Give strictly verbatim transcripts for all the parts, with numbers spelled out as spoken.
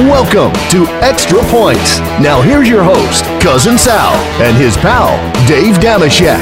Welcome to Extra Points. Now here's your host, Cousin Sal, and his pal, Dave Dameshek.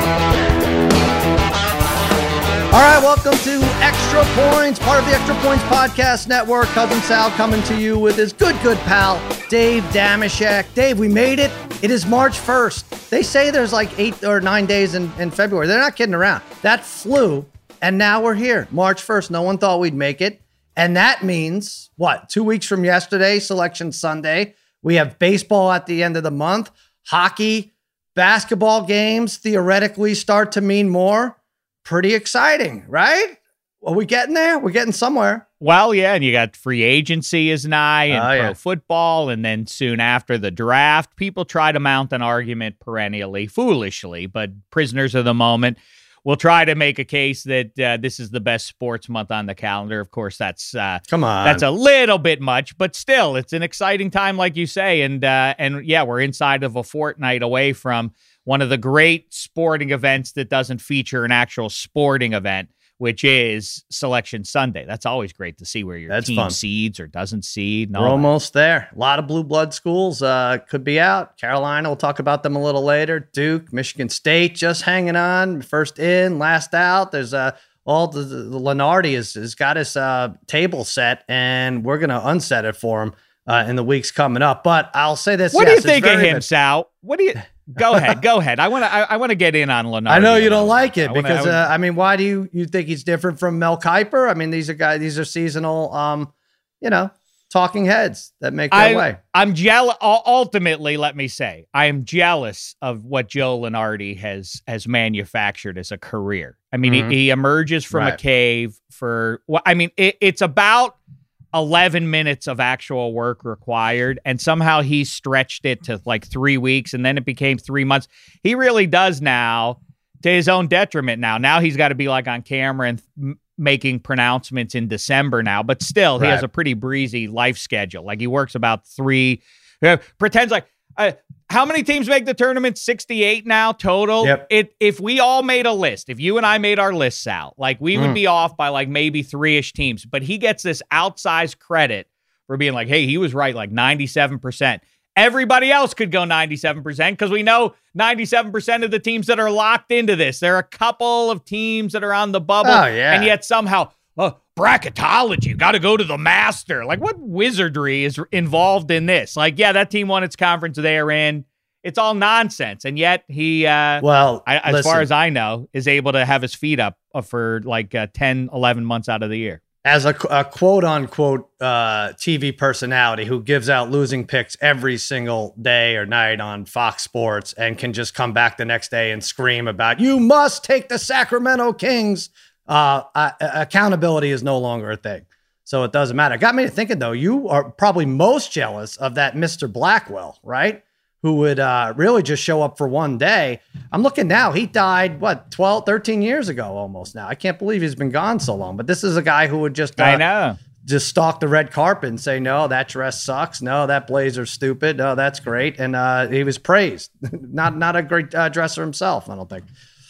All right, welcome to Extra Points, part of the Extra Points Podcast Network. Cousin Sal coming to you with his good, good pal, Dave Dameshek. Dave, we made it. It is March first. They say there's like eight or nine days in, in February. They're not kidding around. That flew, and now we're here. March first. No one thought we'd make it. And that means, what, two weeks from yesterday, Selection Sunday. We have baseball at the end of the month. Hockey, basketball games theoretically start to mean more. Pretty exciting, right? Are we getting there? We're getting somewhere. Well, yeah, and you got free agency is nigh and oh, pro yeah. football, and then soon after the draft, people try to mount an argument perennially, foolishly, but prisoners of the moment will try to make a case that uh, this is the best sports month on the calendar. Of course, that's uh, come on, that's a little bit much, but still, it's an exciting time, like you say, and uh, and yeah, we're inside of a fortnight away from one of the great sporting events that doesn't feature an actual sporting event, which is Selection Sunday. That's always great to see where your That's team fun. seeds or doesn't seed. We're almost there. A lot of blue blood schools uh, could be out. Carolina, we'll talk about them a little later. Duke, Michigan State, just hanging on. First in, last out. There's uh, all the, the Lenardi has, has got his uh, table set, and we're going to unset it for him uh, in the weeks coming up. But I'll say this. What yes, do you think of him, good. Sal? What do you... Go ahead. Go ahead. I want to. I, I want to get in on Lenardi. I know you don't like it I wanna, because I, wanna, uh, I mean, why do you you think he's different from Mel Kiper? I mean, these are guys. These are seasonal. Um, you know, talking heads that make their I, way. I'm jealous. Ultimately, let me say, I am jealous of what Joe Lenardi has has manufactured as a career. I mean, mm-hmm. he, he emerges from right. a cave for. Well, I mean, it, it's about eleven minutes of actual work required, and somehow he stretched it to like three weeks, and then it became three months. He really does now, to his own detriment now. Now he's got to be like on camera and th- making pronouncements in December now, but still, right. he has a pretty breezy life schedule. Like he works about three, uh, pretends like, uh, how many teams make the tournament? sixty-eight now total. Yep. It if we all made a list, if you and I made our lists out, like we would mm. be off by like maybe three-ish teams. But he gets this outsized credit for being like, hey, he was right, like ninety-seven percent. Everybody else could go ninety-seven percent because we know ninety-seven percent of the teams that are locked into this. There are a couple of teams that are on the bubble, oh, yeah. and yet somehow, oh, bracketology, got to go to the master. Like, what wizardry is involved in this? Like, yeah, that team won its conference they're in. It's all nonsense. And yet he, uh, well, I, as listen, far as I know, is able to have his feet up for like uh, ten, eleven months out of the year. As a, a quote unquote uh, T V personality who gives out losing picks every single day or night on Fox Sports and can just come back the next day and scream about, you must take the Sacramento Kings. Uh, uh, accountability is no longer a thing. So it doesn't matter. It got me to thinking, though, you are probably most jealous of that Mister Blackwell, right? Who would uh, really just show up for one day. I'm looking now. He died, what, twelve, thirteen years ago almost now. I can't believe he's been gone so long. But this is a guy who would just, uh, I know. just stalk the red carpet and say, no, that dress sucks. No, that blazer's stupid. No, that's great. And uh, he was praised. not, not a great uh, dresser himself, I don't think.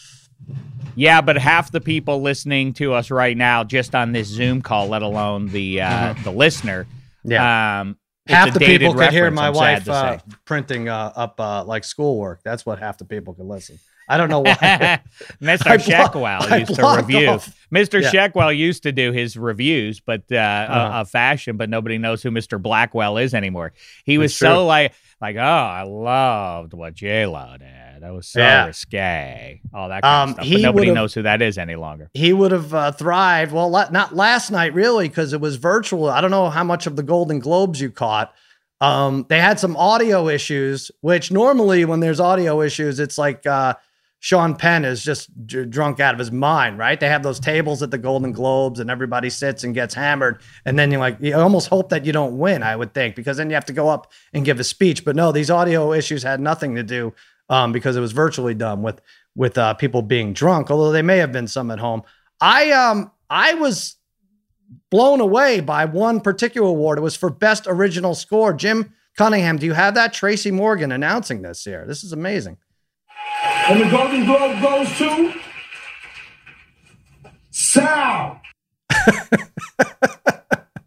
Yeah, but half the people listening to us right now, just on this Zoom call, let alone the uh, mm-hmm. the listener, yeah, um, half the people could hear my I'm wife uh, printing uh, up uh, like schoolwork. That's what half the people could listen. I don't know why. Mister I blo- Sheckwell I used to blocked review. off. Mister Yeah. Sheckwell used to do his reviews, but uh, Uh-huh. of fashion, but nobody knows who Mister Blackwell is anymore. He was That's so true. like, like, oh, I loved what J-Lo did. That was so Yeah. risque. All that kind Um, of stuff. he But nobody would've- knows who that is any longer. He would have uh, thrived. Well, la- not last night, really, because it was virtual. I don't know how much of the Golden Globes you caught. Um, they had some audio issues, which normally when there's audio issues, it's like uh, Sean Penn is just d- drunk out of his mind, right? They have those tables at the Golden Globes and everybody sits and gets hammered. And then you like, you almost hope that you don't win, I would think, because then you have to go up and give a speech. But no, these audio issues had nothing to do um, because it was virtually done with, with uh, people being drunk, although they may have been some at home. I, um, I was blown away by one particular award. It was for best original score. Jim Cunningham, do you have that? Tracy Morgan announcing this here. This is amazing. And the Golden Globe goes to Sal. The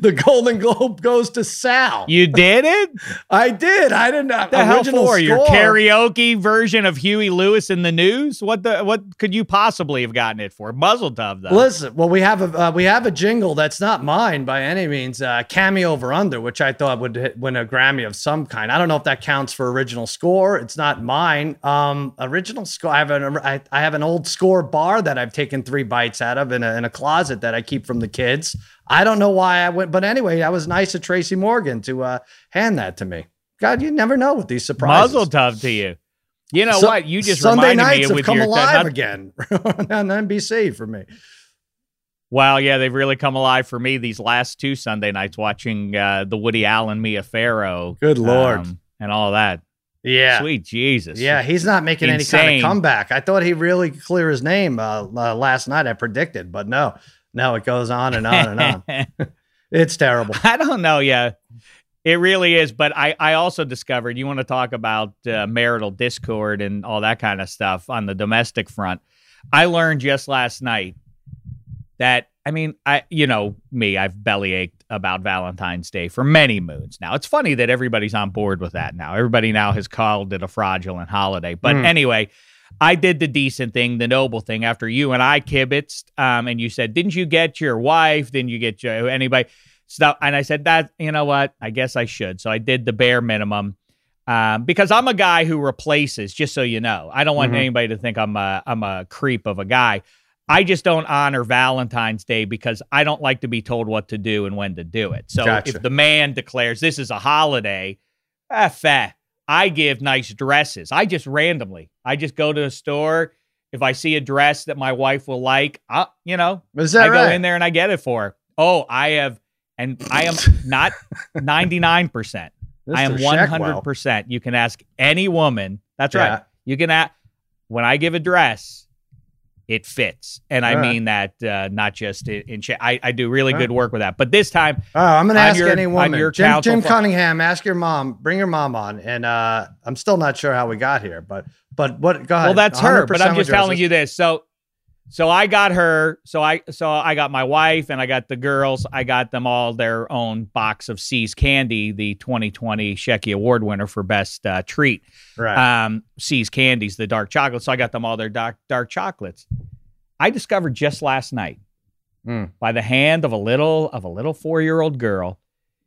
The Golden Globe goes to Sal. You did it? I did. I didn't know. The hell for your karaoke version of Huey Lewis in the news? What the what could you possibly have gotten it for? Muzzle Tub, though. Listen, well, we have a uh, we have a jingle that's not mine by any means. Uh, Cameo Over Under, which I thought would hit, win a Grammy of some kind. I don't know if that counts for original score. It's not mine. Um, original score. I have an I, I have an old score bar that I've taken three bites out of in a, in a closet that I keep from the kids. I don't know why I went, but anyway, that was nice of Tracy Morgan to uh, hand that to me. God, you never know with these surprises. Muzzle Tub to you. You know so, what? You just Sunday reminded nights me of have with come your alive not, again on N B C for me. Well, yeah, they've really come alive for me these last two Sunday nights watching uh, the Woody Allen, Mia Farrow. Good Lord. Um, and all that. Yeah. Sweet Jesus. Yeah, he's not making Insane. any kind of comeback. I thought he'd really clear his name uh, uh, last night. I predicted, but no. No, it goes on and on and on. It's terrible. I don't know. Yeah, it really is. But I, I also discovered, you want to talk about uh, marital discord and all that kind of stuff on the domestic front. I learned just last night that, I mean, I, you know, me, I've bellyached about Valentine's Day for many moons now. It's funny that everybody's on board with that now. Everybody now has called it a fraudulent holiday. But mm. anyway, I did the decent thing, the noble thing after you and I kibitzed. Um, and you said, didn't you get your wife? Didn't you get your, anybody? Stuff. And I said, that, you know what? I guess I should. So I did the bare minimum. Um, because I'm a guy who replaces, just so you know. I don't want mm-hmm. anybody to think I'm a, I'm a creep of a guy. I just don't honor Valentine's Day because I don't like to be told what to do and when to do it. So gotcha. If the man declares this is a holiday, ah, feh, I give nice dresses. I just randomly, I just go to a store. If I see a dress that my wife will like, I, you know, is that I right? go in there and I get it for her. Oh, I have, and I am not ninety-nine percent. I am one hundred percent. You can ask any woman. That's yeah. right. You can ask, when I give a dress, it fits. And I All mean right. that uh, not just in, in I, I do really All good right. work with that. But this time, oh, I'm going to ask your, any woman. Your Jim, Jim for, Cunningham, ask your mom. Bring your mom on. And uh, I'm still not sure how we got here. But but what? Go ahead. Well, that's her. But I'm just telling you this. So so I got her. So I so I got my wife and I got the girls. I got them all their own box of See's Candy, the twenty twenty Shecky Award winner for best uh, treat. Right. Um, See's Candies, the dark chocolate. So I got them all their dark dark chocolates. I discovered just last night, mm. by the hand of a little of a little four-year-old girl,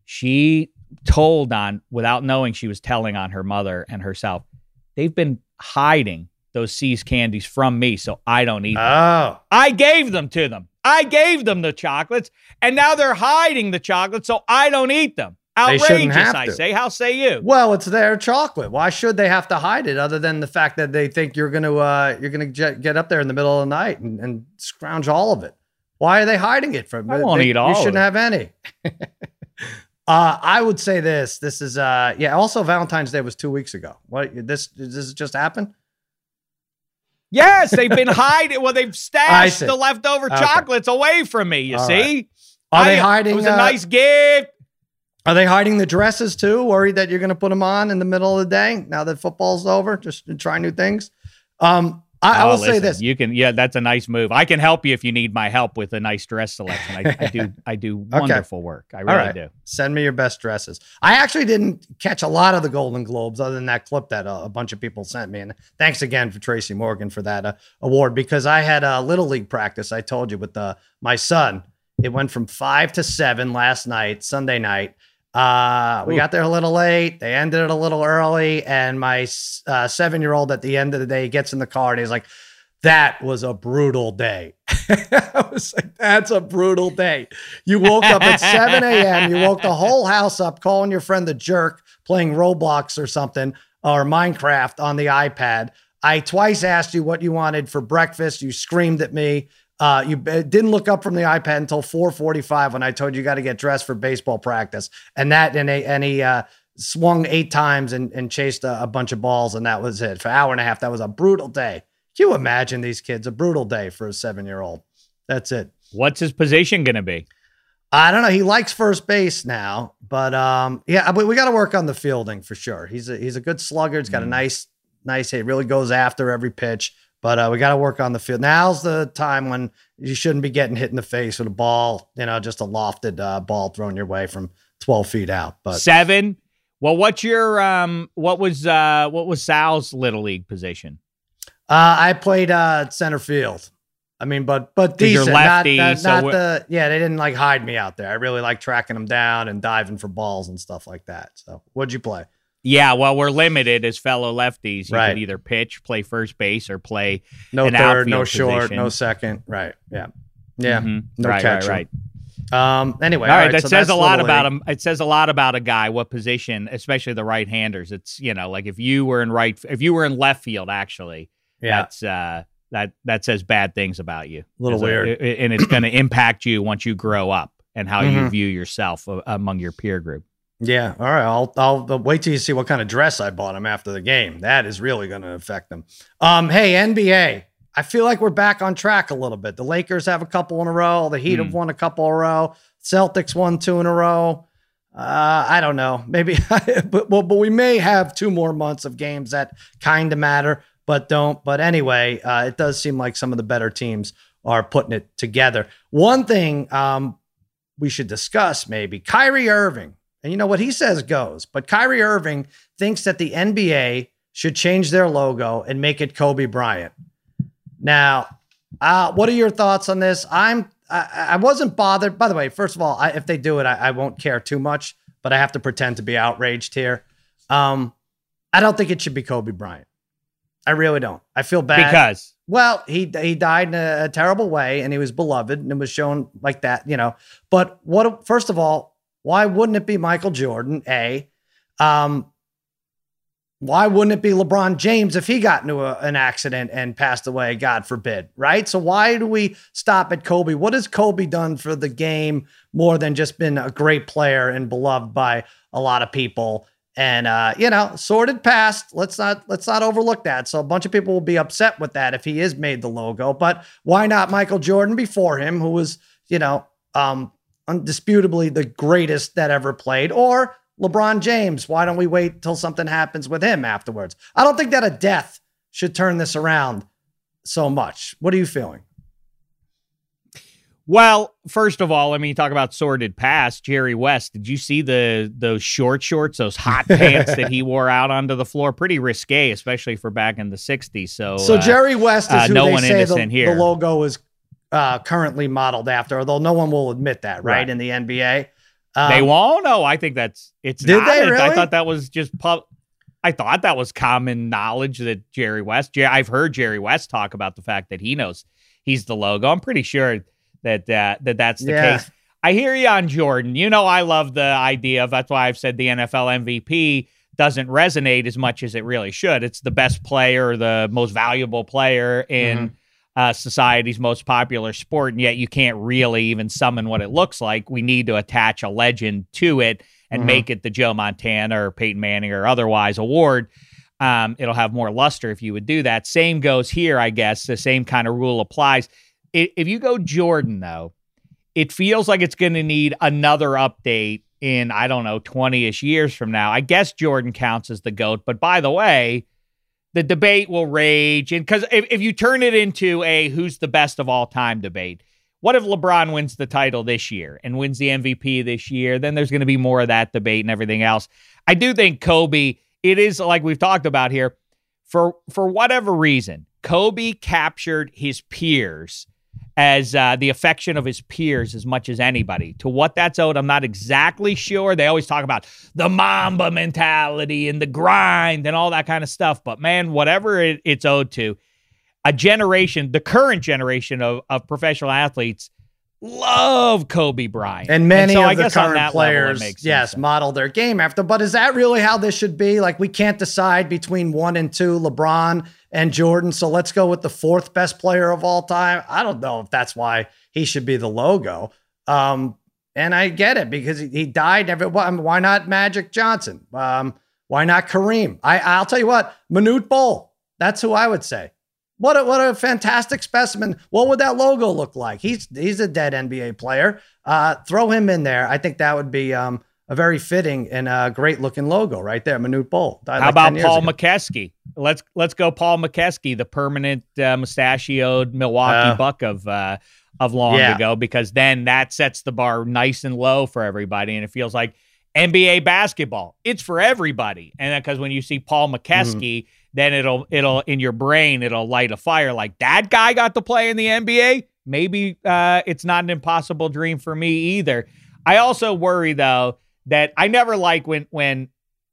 she told on, without knowing she was telling on her mother and herself, they've been hiding those See's Candies from me so I don't eat them. Oh. I gave them to them. I gave them the chocolates, and now they're hiding the chocolates so I don't eat them. Outrageous, I say. How say you? Well, it's their chocolate. Why should they have to hide it other than the fact that they think you're going to uh, you're going to get up there in the middle of the night and, and scrounge all of it? Why are they hiding it from? I won't they, eat all. You shouldn't of have any. uh, I would say this. This is uh, yeah. Also, Valentine's Day was two weeks ago. What this does this just happen? Yes, they've been hiding. Well, they've stashed the leftover okay. chocolates away from me. You all see? Right. Are I, they hiding? It was a uh, nice gift. Are they hiding the dresses too? Worried that you're going to put them on in the middle of the day now that football's over, just to try new things. Um, I, oh, I will listen, say this: you can, yeah, that's a nice move. I can help you if you need my help with a nice dress selection. I, I do, I do wonderful okay. work. I really right. do. Send me your best dresses. I actually didn't catch a lot of the Golden Globes other than that clip that uh, a bunch of people sent me. And thanks again for Tracy Morgan for that uh, award, because I had a little league practice. I told you with uh, my son. It went from five to seven last night, Sunday night. Uh, we Ooh. got there a little late. They ended it a little early. And my uh, seven-year-old at the end of the day gets in the car and he's like, that was a brutal day. I was like, that's a brutal day. You woke up at seven a.m. You woke the whole house up calling your friend the jerk, playing Roblox or something, or Minecraft on the iPad. I twice asked you what you wanted for breakfast. You screamed at me. Uh, you didn't look up from the iPad until four forty-five when I told you you got to get dressed for baseball practice. And that, and, a, and he uh, swung eight times and, and chased a, a bunch of balls, and that was it. For an hour and a half, that was a brutal day. Can you imagine these kids? A brutal day for a seven-year-old. That's it. What's his position going to be? I don't know. He likes first base now, but um, yeah, but we got to work on the fielding for sure. He's a, he's a good slugger. He's got mm. a nice, nice hit. Really goes after every pitch. But uh, we got to work on the field. Now's the time when you shouldn't be getting hit in the face with a ball, you know, just a lofted uh, ball thrown your way from twelve feet out. But seven. Well, what's your um? What was uh? What was Sal's little league position? Uh, I played uh, center field. I mean, but but decent. You're lefty, not, not, so not the yeah. They didn't like hide me out there. I really like tracking them down and diving for balls and stuff like that. So, what'd you play? Yeah, well, we're limited as fellow lefties. You right. can either pitch, play first base, or play no an third, no outfield short, position. no second. Right. Yeah. Yeah. Mm-hmm. No right, catcher. right, right. Um. Anyway, all right. right That so says a lot Little about League. him. It says a lot about a guy. What position, especially the right-handers. It's you know, like if you were in right, if you were in left field, actually, Yeah. that's uh, that that says bad things about you. A little As weird, and it's going to impact you once you grow up and how you Mhm. view yourself uh, among your peer group. Yeah. All right. I'll, I'll I'll wait till you see what kind of dress I bought him after the game. That is really going to affect them. Um. Hey, N B A. I feel like we're back on track a little bit. The Lakers have a couple in a row. The Heat Hmm. have won a couple in a row. Celtics won two in a row. Uh, I don't know. Maybe, but, but but we may have two more months of games that kind of matter, but don't. But anyway, uh, it does seem like some of the better teams are putting it together. One thing um, we should discuss maybe Kyrie Irving. And you know what he says goes, but Kyrie Irving thinks that the N B A should change their logo and make it Kobe Bryant. Now, uh, what are your thoughts on this? I'm, I, I wasn't bothered. By the way, first of all, I, if they do it, I, I won't care too much, but I have to pretend to be outraged here. Um, I don't think it should be Kobe Bryant. I really don't. I feel bad. Because Well, he he died in a, a terrible way, and he was beloved, and it was shown like that, you know. But what? First of all, why wouldn't it be Michael Jordan? A, um, why wouldn't it be LeBron James if he got into a, an accident and passed away? God forbid, right? So why do we stop at Kobe? What has Kobe done for the game more than just been a great player and beloved by a lot of people? And, uh, you know, sordid past, let's not, let's not overlook that. So a bunch of people will be upset with that if he is made the logo, but why not Michael Jordan before him, who was, you know, um, undisputably the greatest that ever played, or LeBron James? Why don't we wait till something happens with him afterwards? I don't think that a death should turn this around so much. What are you feeling? Well, first of all, I mean, talk about sordid past. Jerry West, did you see the those short shorts, those hot pants that he wore out onto the floor? Pretty risque, especially for back in the sixties. So, so uh, Jerry West is uh, who no they one say the, innocent here. the logo is uh, currently modeled after, although no one will admit that, right? Right. In the N B A, um, they won't. No, I think that's it's. Did not. they I really? thought that was just pub. I thought that was common knowledge that Jerry West. Jer- I've heard Jerry West talk about the fact that he knows he's the logo. I'm pretty sure that uh, that that's the Yeah. case. I hear you on Jordan. You know, I love the idea of, that's why I've said the N F L M V P doesn't resonate as much as it really should. It's the best player, the most valuable player in Mhm. uh, society's most popular sport, and yet you can't really even summon what it looks like. We need to attach a legend to it and Mhm. make it the Joe Montana or Peyton Manning or otherwise award. Um, it'll have more luster if you would do that. Same goes here, I guess. The same kind of rule applies. If you go Jordan, though, it feels like it's going to need another update in, I don't know, twenty-ish years from now. I guess Jordan counts as the GOAT, but by the way, the debate will rage. And because if, if you turn it into a who's the best of all time debate, what if LeBron wins the title this year and wins the M V P this year? Then there's going to be more of that debate and everything else. I do think Kobe, it is like we've talked about here, for, for whatever reason, Kobe captured his peers as uh, the affection of his peers as much as anybody. To what that's owed, I'm not exactly sure. They always talk about the Mamba mentality and the grind and all that kind of stuff. But man, whatever it, it's owed to, a generation, the current generation of, of professional athletes love Kobe Bryant. And many so of I the guess on current that level, it players, makes yes, sense. model their game after. But is that really how this should be? Like, we can't decide between one and two, LeBron and Jordan. So let's go with the fourth best player of all time. I don't know if that's why he should be the logo. Um, and I get it because he, he died. Every, why not Magic Johnson? Um, why not Kareem? I, I'll tell you what, Manute Bol. That's who I would say. What a, what a fantastic specimen. What would that logo look like? He's he's a dead N B A player. Uh, throw him in there. I think that would be um, a very fitting and a great looking logo right there. Manute Bol. How like about Paul McKeskey? Let's let's go Paul McKeskey, the permanent uh, mustachioed Milwaukee uh, Buck of uh, of long yeah. ago, because then that sets the bar nice and low for everybody, and it feels like N B A basketball. It's for everybody, and because when you see Paul McKeskey, mm-hmm. then it'll it'll in your brain it'll light a fire like that guy got to play in the N B A. Maybe uh, it's not an impossible dream for me either. I also worry though that I never like when when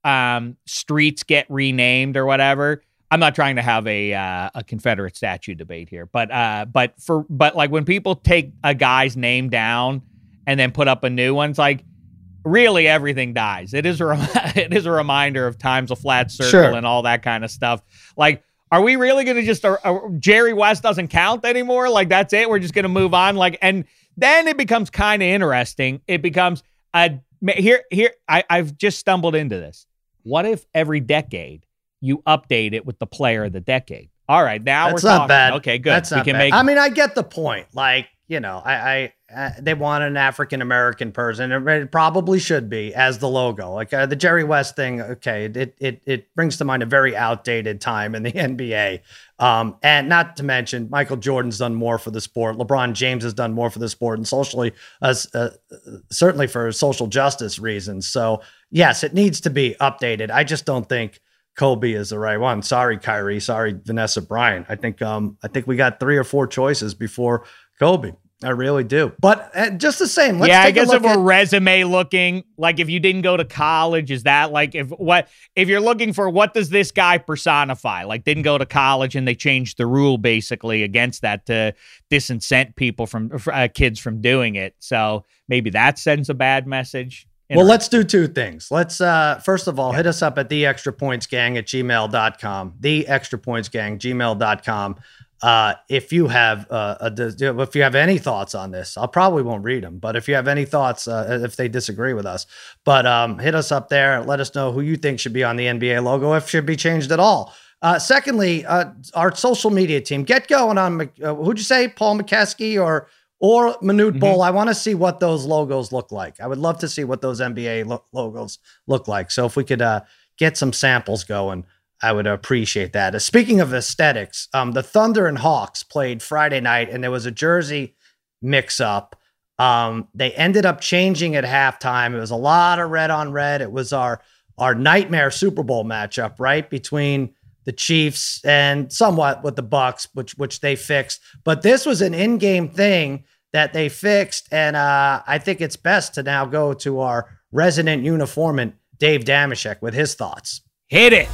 um, streets get renamed or whatever. I'm not trying to have a uh, a Confederate statue debate here, but uh, but for but like when people take a guy's name down and then put up a new one, it's like really everything dies. It is a rem- it is a reminder of time's a flat circle sure. and all that kind of stuff. Like, are we really going to just uh, uh, Jerry West doesn't count anymore? Like that's it. We're just going to move on. Like, and then it becomes kind of interesting. It becomes a here here. I, I've just stumbled into this. What if every decade you update it with the player of the decade? All right, now That's we're not talking. bad. Okay, good. That's not we can bad. make. I mean, I get the point. Like, you know, I, I uh, they want an African American person. It probably should be as the logo. Like uh, the Jerry West thing. Okay, it it it brings to mind a very outdated time in the N B A. Um, and not to mention, Michael Jordan's done more for the sport. LeBron James has done more for the sport, and socially, uh, uh, certainly for social justice reasons. So yes, it needs to be updated. I just don't think Kobe is the right one. Sorry, Kyrie. Sorry, Vanessa Bryant. I think um I think we got three or four choices before Kobe. I really do. But uh, just the same. Let's yeah, take I guess a look if at- we're resume looking, like if you didn't go to college, is that like if what if you're looking for what does this guy personify? Like didn't go to college and they changed the rule basically against that to disincent people from uh, kids from doing it. So maybe that sends a bad message. Well, let's do two things. Let's, uh, first of all, hit us up at the extra points gang at gmail dot com, the extra points gang, gmail dot com. Uh, if you have, uh, a, if you have any thoughts on this, I probably won't read them, but if you have any thoughts, uh, if they disagree with us, but, um, hit us up there. Let us know who you think should be on the N B A logo, if it should be changed at all. Uh, secondly, uh, our social media team, get going on, uh, who'd you say, Paul McKeskey or, Or Manute mm-hmm. Bol. I want to see what those logos look like. I would love to see what those N B A lo- logos look like. So if we could uh, get some samples going, I would appreciate that. Uh, speaking of aesthetics, um, the Thunder and Hawks played Friday night, and there was a jersey mix-up. Um, they ended up changing at halftime. It was a lot of red on red. It was our our nightmare Super Bowl matchup, right, between the Chiefs and somewhat with the Bucks, which which they fixed. But this was an in-game thing that they fixed, and uh, I think it's best to now go to our resident uniformant, Dave Dameshek, with his thoughts. Hit it.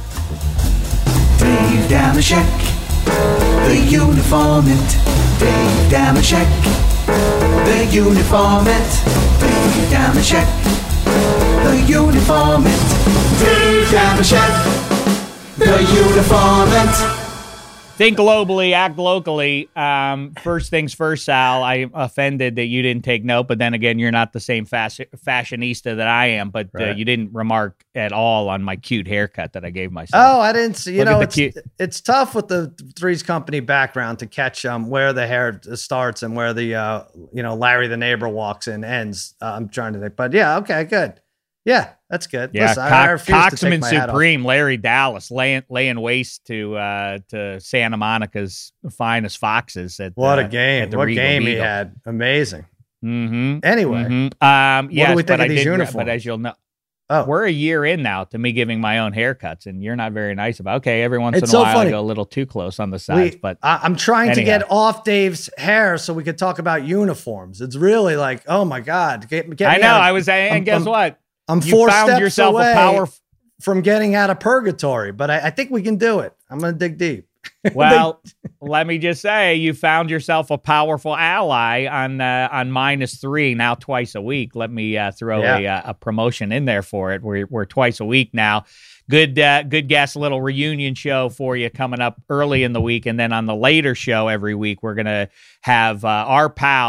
Dave Dameshek, the uniformant. Dave Dameshek, the uniformant. Dave Dameshek, the uniformant. Dave Dameshek, the uniformant. Think globally, act locally. Um, first things first, Sal. I'm offended that you didn't take note, but then again, you're not the same fashion, fashionista that I am. But right. uh, you didn't remark at all on my cute haircut that I gave myself. Oh, I didn't see. You Look know, it's cute- it's tough with the Three's Company background to catch um where the hair starts and where the uh you know Larry the neighbor walks in ends. Uh, I'm trying to think, but yeah, okay, good. Yeah, that's good. Yeah, Listen, Co- I, I refuse to take Coxman my hat off. Supreme, Larry Dallas, laying laying waste to uh, to Santa Monica's finest foxes. At What uh, a game! at the What Regal game he Beagle. had! Amazing. Mm-hmm. Anyway, mm-hmm. Um, yes, do we think but of I these did, uniforms? But as you'll know, Oh, we're a year in now to me giving my own haircuts, and you're not very nice about. Okay, every once It's in a so while funny. I go a little too close on the sides, we, but I, I'm trying anyhow. to get off Dave's hair so we could talk about uniforms. It's really like, oh my god, get, get I me know. out of- I was, and I'm- guess I'm- what? I'm You four found steps yourself away a power. from getting out of purgatory, but I, I think we can do it. I'm going to dig deep. Well, let me just say, you found yourself a powerful ally on uh, on minus three now twice a week. Let me uh, throw Yeah. a, uh, a promotion in there for it. We're we're twice a week now. Good uh, good guess. A little reunion show for you coming up early in the week, and then on the later show every week we're gonna have uh, our pal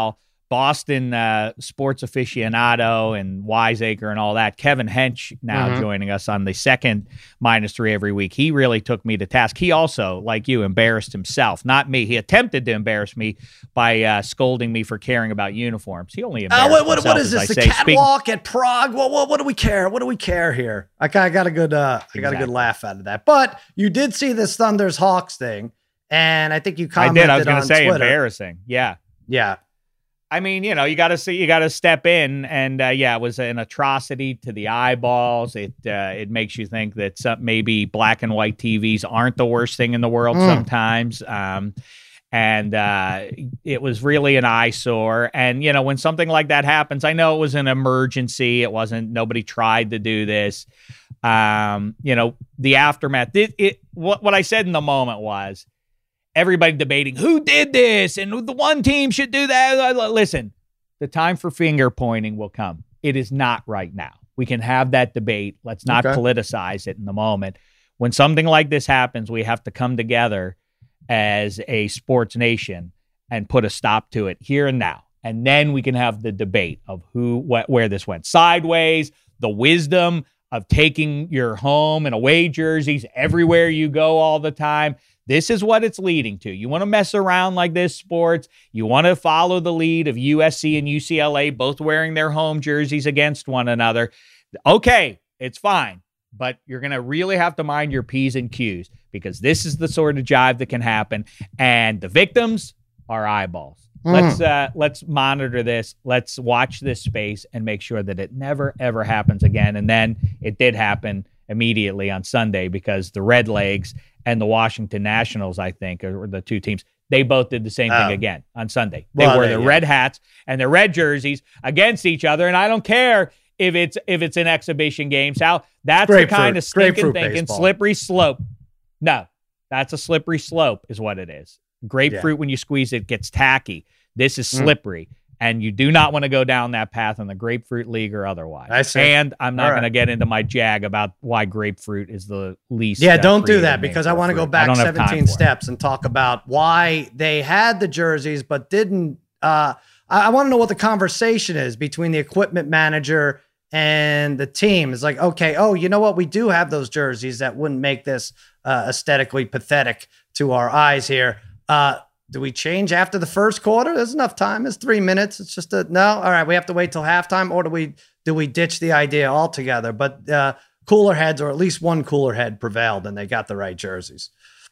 Boston uh, sports aficionado and wiseacre and all that, Kevin Hench now mm-hmm. joining us on the second minus three every week. He really took me to task. He also, like you, embarrassed himself, not me. He attempted to embarrass me by uh, scolding me for caring about uniforms. He only embarrassed uh, what, what, himself, what is this? I the say. catwalk Speaking- at Prague? What, what what do we care? What do we care here? I got, I got a good uh, I got exactly. a good laugh out of that. But you did see this Thunders Hawks thing, and I think you commented on I did. I was going to say Twitter. Embarrassing. Yeah. Yeah. I mean, you know, you got to see, you got to step in, and uh, yeah, it was an atrocity to the eyeballs. It uh, it makes you think that some, maybe black and white T Vs aren't the worst thing in the world mm. sometimes. Um, and uh, it was really an eyesore. And you know, when something like that happens, I know it was an emergency. It wasn't. Nobody tried to do this. Um, you know, the aftermath. It, it what what I said in the moment was, everybody debating who did this and the one team should do that. Listen, the time for finger pointing will come. It is not right now. We can have that debate. Let's not okay. politicize it in the moment. When something like this happens, we have to come together as a sports nation and put a stop to it here and now. And then we can have the debate of who, wh- where this went sideways, the wisdom of taking your home and away jerseys everywhere you go all the time. This is what it's leading to. You want to mess around like this, sports. You want to follow the lead of U S C and U C L A both wearing their home jerseys against one another. Okay, it's fine. But you're going to really have to mind your P's and Q's, because this is the sort of jive that can happen. And the victims are eyeballs. Mm. Let's uh, let's monitor this. Let's watch this space and make sure that it never, ever happens again. And then it did happen immediately on Sunday, because the Red Legs and the Washington Nationals, I think, are the two teams. They both did the same thing oh. again on Sunday. They well, wore their yeah. red hats and their red jerseys against each other. And I don't care if it's if it's an exhibition game, Sal. That's Grapefruit. the kind of stinking thinking, baseball. slippery slope. No, that's a slippery slope is what it is. Grapefruit, yeah. when you squeeze it, gets tacky. This is slippery. Mm. And you do not want to go down that path in the Grapefruit League or otherwise. I see. And I'm not right. going to get into my jag about why grapefruit is the least. Yeah, don't do that, because I want to go back seventeen steps and talk about why they had the jerseys but didn't. Uh, I, I want to know what the conversation is between the equipment manager and the team. It's like, okay, oh, you know what? We do have those jerseys that wouldn't make this uh, aesthetically pathetic to our eyes here. Uh, Do we change after the first quarter? There's enough time. It's three minutes. It's just a no. All right, we have to wait till halftime, or do we do we ditch the idea altogether? But uh, cooler heads, or at least one cooler head, prevailed, and they got the right jerseys.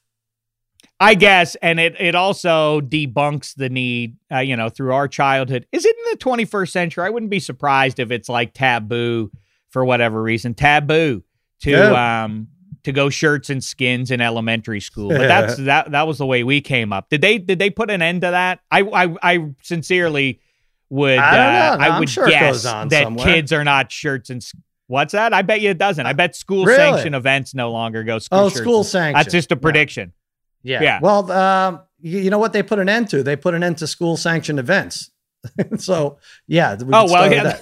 I guess, and it it also debunks the need, uh, you know, through our childhood. Is it in the twenty-first century? I wouldn't be surprised if it's like taboo for whatever reason. Taboo to yeah. um. to go shirts and skins in elementary school. But that's that that was the way we came up. Did they did they put an end to that? I I, I sincerely would I don't know. Uh, No, I would I'm sure guess it goes on that somewhere. kids are not shirts and what's that? I bet you it doesn't. I bet school Really? sanctioned events no longer go school Oh, shirts. school sanctioned. That's just a prediction. Yeah. Yeah. Well, um, you, you know what they put an end to? They put an end to school sanctioned events. So yeah. We oh well, yeah.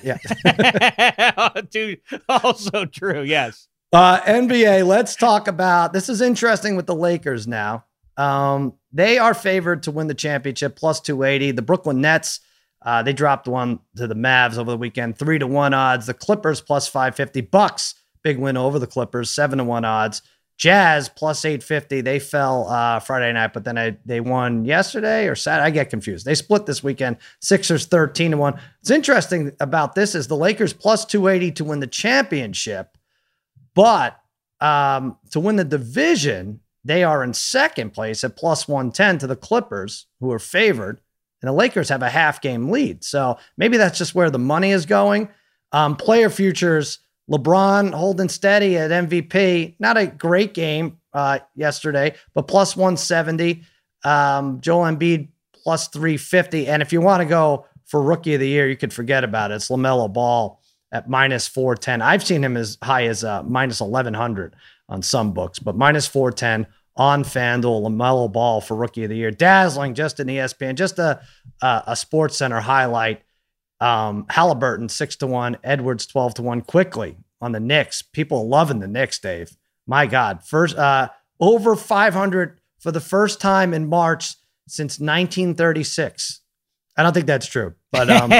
That. yeah. Dude, also true. Yes. Uh, N B A, let's talk about, this is interesting with the Lakers now. Um, they are favored to win the championship, plus two eighty. The Brooklyn Nets, uh, they dropped one to the Mavs over the weekend, three to one odds. The Clippers, plus five fifty. Bucks, big win over the Clippers, seven to one odds. Jazz, plus eight fifty. They fell uh, Friday night, but then I, they won yesterday or Saturday. I get confused. They split this weekend. Sixers, thirteen to one. What's interesting about this is the Lakers, plus two eighty to win the championship. But um, to win the division, they are in second place at plus one ten to the Clippers, who are favored. And the Lakers have a half game lead. So maybe that's just where the money is going. Um, player futures, LeBron holding steady at M V P. Not a great game uh, yesterday, but plus one seventy. Um, Joel Embiid, plus three fifty. And if you want to go for Rookie of the Year, you could forget about it. It's LaMelo Ball at minus four ten. I've seen him as high as uh, minus eleven hundred on some books, but minus four ten on FanDuel. LaMelo Ball for Rookie of the Year. Dazzling, just in E S P N, just a, a, a Sports Center highlight. Um, Halliburton, six to one. Edwards, twelve to one. Quickly on the Knicks. People loving the Knicks, Dave. My God. First, uh, over five hundred for the first time in March since nineteen thirty-six. I don't think that's true. But um,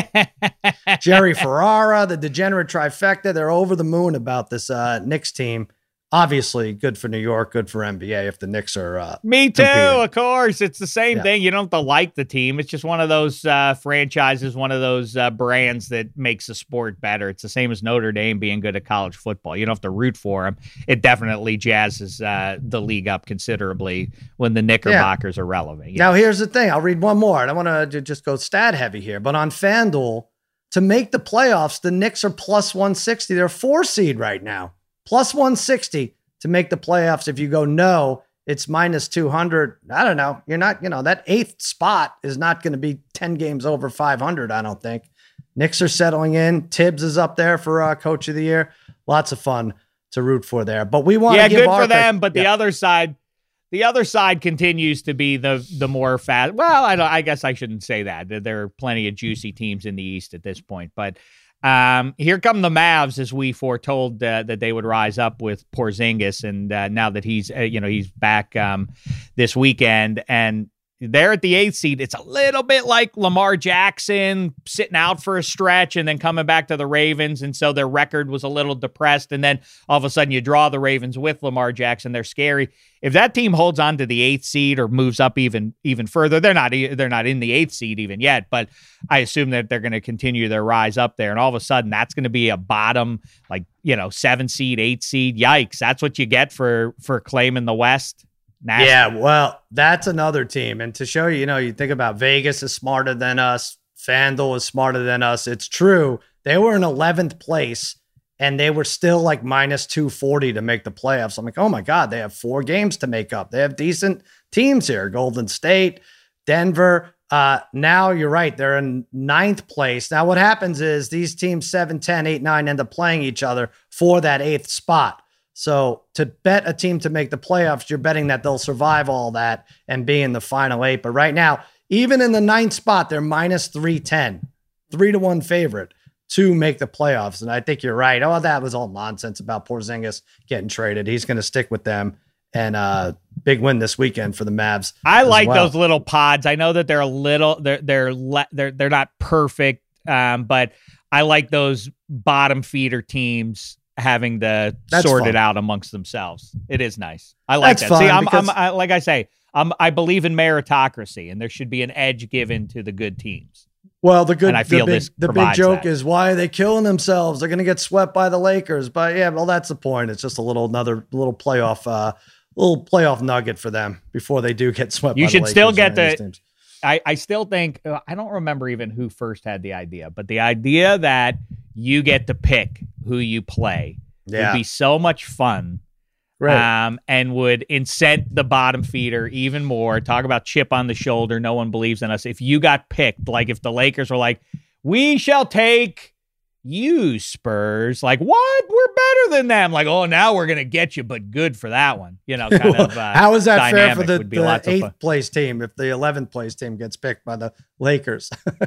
Jerry Ferrara, the degenerate trifecta, they're over the moon about this uh, Knicks team. Obviously, good for New York, good for N B A if the Knicks are uh, Me too, competing. of course. It's the same Yeah. thing. You don't have to like the team. It's just one of those uh, franchises, one of those uh, brands that makes the sport better. It's the same as Notre Dame being good at college football. You don't have to root for them. It definitely jazzes uh, the league up considerably when the Knickerbockers are relevant. Now, here's the thing. I'll read one more. I don't want to just go stat heavy here, but on FanDuel, to make the playoffs, the Knicks are plus one sixty. They're four seed right now. Plus one sixty to make the playoffs. If you go no, it's minus two hundred. I don't know. You're not, you know, that eighth spot is not going to be ten games over five hundred, I don't think. Knicks are settling in. Tibbs is up there for uh, coach of the year. Lots of fun to root for there. But we want yeah, to give good our for them. But the yeah. other side, the other side continues to be the the more fast. Well, I don't. I guess I shouldn't say that. There, there are plenty of juicy teams in the East at this point. But um, here come the Mavs, as we foretold uh, that they would rise up with Porzingis, and uh, now that he's uh, you know he's back um, this weekend, and they're at the eighth seed. It's a little bit like Lamar Jackson sitting out for a stretch and then coming back to the Ravens. And so their record was a little depressed. And then all of a sudden you draw the Ravens with Lamar Jackson. They're scary. If that team holds on to the eighth seed or moves up even, even further, they're not, they're not in the eighth seed even yet, but I assume that they're going to continue their rise up there. And all of a sudden that's going to be a bottom, like, you know, seven seed, eight seed. Yikes. That's what you get for, for claiming the West. Nasty. Yeah, well, that's another team. And to show you, you know, you think about Vegas is smarter than us. FanDuel is smarter than us. It's true. They were in eleventh place and they were still like minus two forty to make the playoffs. I'm like, oh my God, they have four games to make up. They have decent teams here. Golden State, Denver. Uh, now you're right. They're in ninth place. Now what happens is these teams seven, ten, eight, nine end up playing each other for that eighth spot. So to bet a team to make the playoffs, you're betting that they'll survive all that and be in the final eight. But right now, even in the ninth spot, they're minus three ten, three to one favorite to make the playoffs. And I think you're right. Oh, that was all nonsense about Porzingis getting traded. He's going to stick with them. And uh big win this weekend for the Mavs. I like well. those little pods. I know that they're a little, they're, they're, le- they're, they're not perfect. Um, but I like those bottom feeder teams having to That's sort fun. it out amongst themselves. It is nice. I like That's that. See, fun I'm, because- I'm I, like I say, I'm, I believe in meritocracy, and there should be an edge given to the good teams. Well, the good, And I feel the big, this the big provides joke that. is why are they killing themselves? They're going to get swept by the Lakers. But yeah, well, that's the point. It's just a little, another little playoff, uh, little playoff nugget for them before they do get swept. You by should the still Lakers get or any of the- these teams. I, I still think, uh, I don't remember even who first had the idea, but the idea that you get to pick who you play Yeah, would be so much fun. right. Um, and would incent the bottom feeder even more. Talk about chip on the shoulder. No one believes in us. If you got picked, like if the Lakers were like, we shall take you, Spurs. Like, what? We're better than them. Like, oh, now we're going to get you, but good for that one. You know, kind of uh, How is that fair for dynamic the, would be the lots of fun. eighth place team if the eleventh place team gets picked by the Lakers?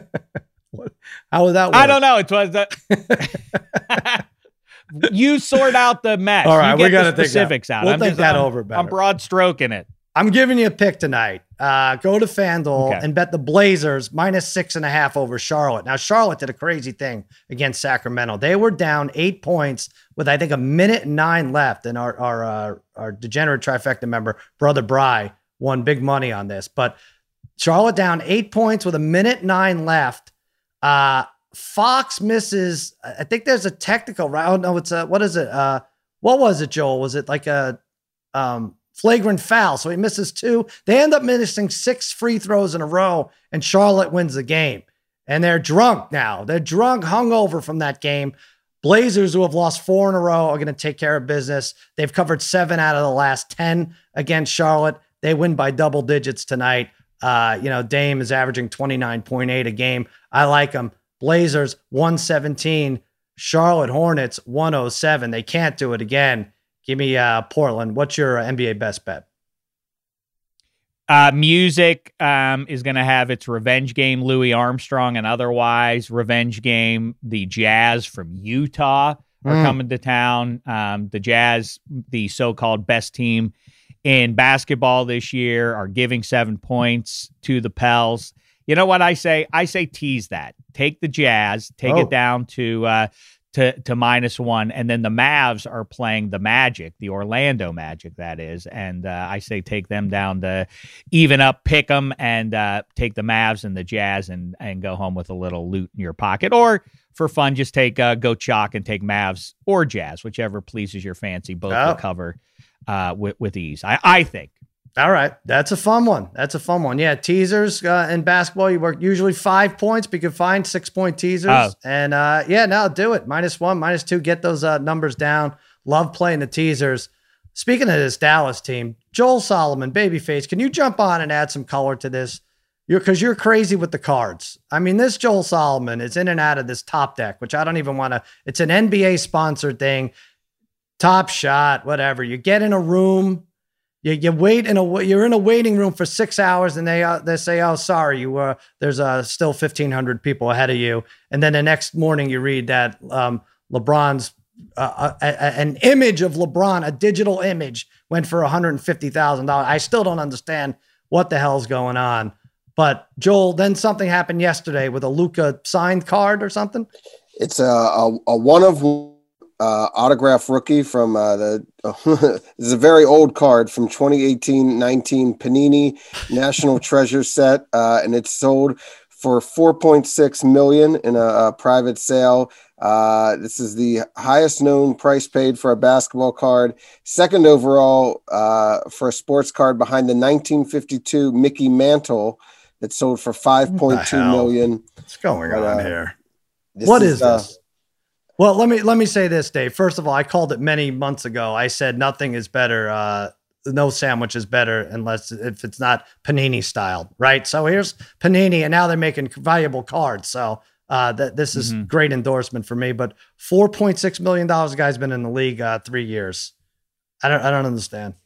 What- How would that work? I don't know. It was the... You sort out the mess. All right, you we get gotta the think that- specifics out. we'll I'm think just, that I'm, over better. I'm broad stroking it. I'm giving you a pick tonight. Uh, go to FanDuel Okay. and bet the Blazers minus six and a half over Charlotte. Now, Charlotte did a crazy thing against Sacramento. They were down eight points with, I think, a minute and nine left. And our our uh, our degenerate trifecta member, Brother Bry, won big money on this. But Charlotte down eight points with a minute nine left. Uh, Fox misses. I think there's a technical, right? Oh, no, it's a, what is it? Uh, what was it, Joel? Was it like a um, flagrant foul? So he misses two. They end up missing six free throws in a row, and Charlotte wins the game. And they're drunk now. They're drunk, hungover from that game. Blazers, who have lost four in a row, are going to take care of business. They've covered seven out of the last ten against Charlotte. They win by double digits tonight. Uh, you know, Dame is averaging twenty-nine point eight a game. I like them. Blazers, one seventeen. Charlotte Hornets, one oh seven. They can't do it again. Give me uh, Portland. What's your N B A best bet? Uh, music um, is going to have its revenge game, Louis Armstrong, and otherwise revenge game. The Jazz from Utah are Mm. coming to town. Um, the Jazz, the so-called best team in basketball this year, are giving seven points to the Pels. You know what I say? I say tease that. Take the Jazz, take Oh. it down to uh, to to minus one, and then the Mavs are playing the Magic, the Orlando Magic, that is. And uh, I say take them down to even up, pick them, and uh, take the Mavs and the Jazz, and and go home with a little loot in your pocket. Or for fun, just take uh, go chalk and take Mavs or Jazz, whichever pleases your fancy. Both Oh. will cover uh, with with ease. I I think. All right. That's a fun one. That's a fun one. Yeah. Teasers uh, in basketball, you work usually five points, but you can find six point teasers. Oh. And uh, yeah, no, do it. Minus one, minus two, get those uh, numbers down. Love playing the teasers. Speaking of this Dallas team, Joel Solomon, babyface, can you jump on and add some color to this? You're because you're crazy with the cards. I mean, this Joel Solomon is in and out of this Top Deck, which I don't even want to. It's an N B A sponsored thing. Top Shot, whatever. You get in a room. You, you wait in a you're in a waiting room for six hours, and they uh, they say, "Oh, sorry, you uh, there's uh, still fifteen hundred people ahead of you." And then the next morning, you read that um, LeBron's uh, a, a, an image of LeBron, a digital image, went for one hundred fifty thousand dollars. I still don't understand what the hell's going on. But Joel, then something happened yesterday with a Luka signed card or something. It's a a, a one of uh, autograph rookie from uh, the. this is a very old card from twenty eighteen nineteen Panini National Treasure set, uh, and it's sold for four point six million in a, a private sale. Uh, this is the highest known price paid for a basketball card, second overall uh, for a sports card behind the nineteen fifty-two Mickey Mantle that sold for five point two million. What's going But, on uh, here? This What is, uh, this? Well, let me let me say this, Dave. First of all, I called it many months ago. I said nothing is better. Uh, no sandwich is better unless if it's not Panini styled, right? So here's Panini, and now they're making valuable cards. So uh, that this is Mhm. great endorsement for me. But four point six million dollars, the guy's been in the league uh, three years. I don't I don't understand.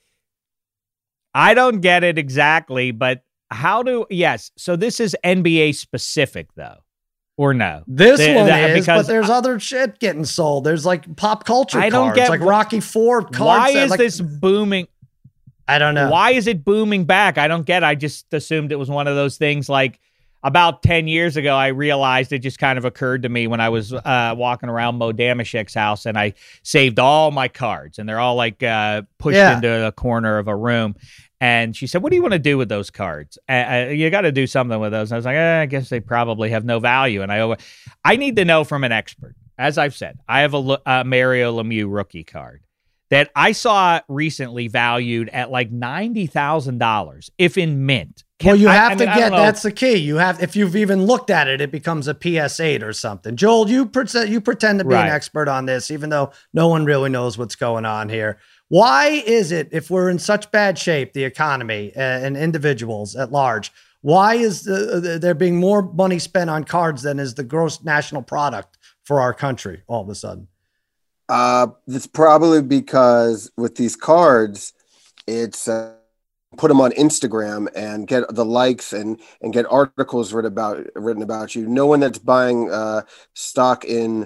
I don't get it exactly, but how do yes? So this is N B A specific though, or no? This The- one the- is, because but there's other shit getting sold. There's like pop culture I don't cards, get like wh- Rocky Four cards. Why that, is like, this booming? I don't know. Why is it booming back? I don't get it. I just assumed it was one of those things like about ten years ago, I realized it just kind of occurred to me when I was uh, walking around Mo Damashek's house and I saved all my cards and they're all like uh, pushed Yeah. into a corner of a room. And she said, what do you want to do with those cards? Uh, uh, you got to do something with those. And I was like, eh, I guess they probably have no value. And I, alwa- I need to know from an expert. As I've said, I have a L- uh, Mario Lemieux rookie card that I saw recently valued at like ninety thousand dollars if in mint. Can- Well, you I- have I to mean, I get, don't know. that's the key. You have, if you've even looked at it, it becomes a P S eight or something. Joel, you pretend, you pretend to be Right. an expert on this, even though no one really knows what's going on here. Why is it, if we're in such bad shape, the economy uh, and individuals at large, why is the, the, there being more money spent on cards than is the gross national product for our country all of a sudden? Uh, it's probably because with these cards, it's uh, put them on Instagram and get the likes and and get articles written about written about you. No one that's buying uh, stock in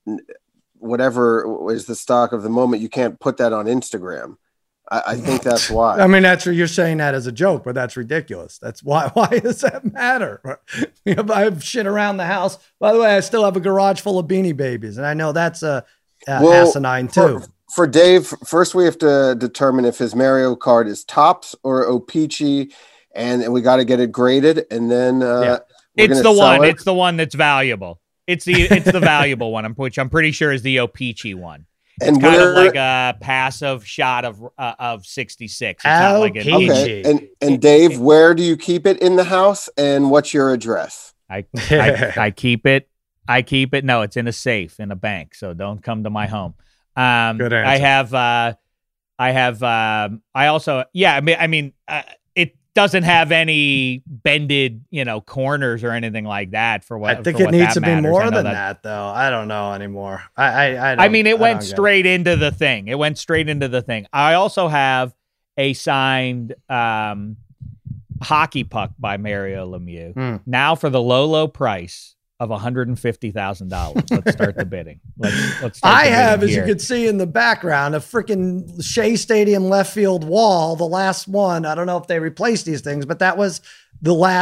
whatever is the stock of the moment, you can't put that on Instagram. I, I think that's why. I mean, that's what you're saying that as a joke, but that's ridiculous. That's why. Why does that matter? You know, I have shit around the house. By the way, I still have a garage full of Beanie Babies, and I know that's a, a Well, asinine too. For, for Dave, first we have to determine if his Mario card is Topps or O-Pee-Chee, and, and we got to get it graded, and then uh, Yeah. we're It's gonna the sell one. it. It's the one that's valuable. It's the it's the valuable one, I'm- which I'm pretty sure is the O-Pee-Chee one. and It's kind where, of like a passive shot of uh, of sixty-six. It's not like an O-Pee-Chee. okay, and and Dave, where do you keep it in the house, and what's your address? I, I I keep it. I keep it. No, it's in a safe in a bank. So don't come to my home. Um, Good answer. I have. Uh, I have. Um, I also. Yeah. I mean. I mean. Uh, it doesn't have any bended, you know, corners or anything like that. For what I think for it what needs that to be matters. more I know than that- that. though. I don't know anymore. I I I, I don't- mean, it I went don't get straight into the thing. It went straight into the thing. I also have a signed um, hockey puck by Mario Lemieux. Hmm. Now for the low, low price of one hundred fifty thousand dollars. Let's start the bidding. Let's, let's start I the have, bidding as you here. can see in the background, a freaking Shea Stadium left field wall, the last one. I don't know if they replaced these things, but that was the last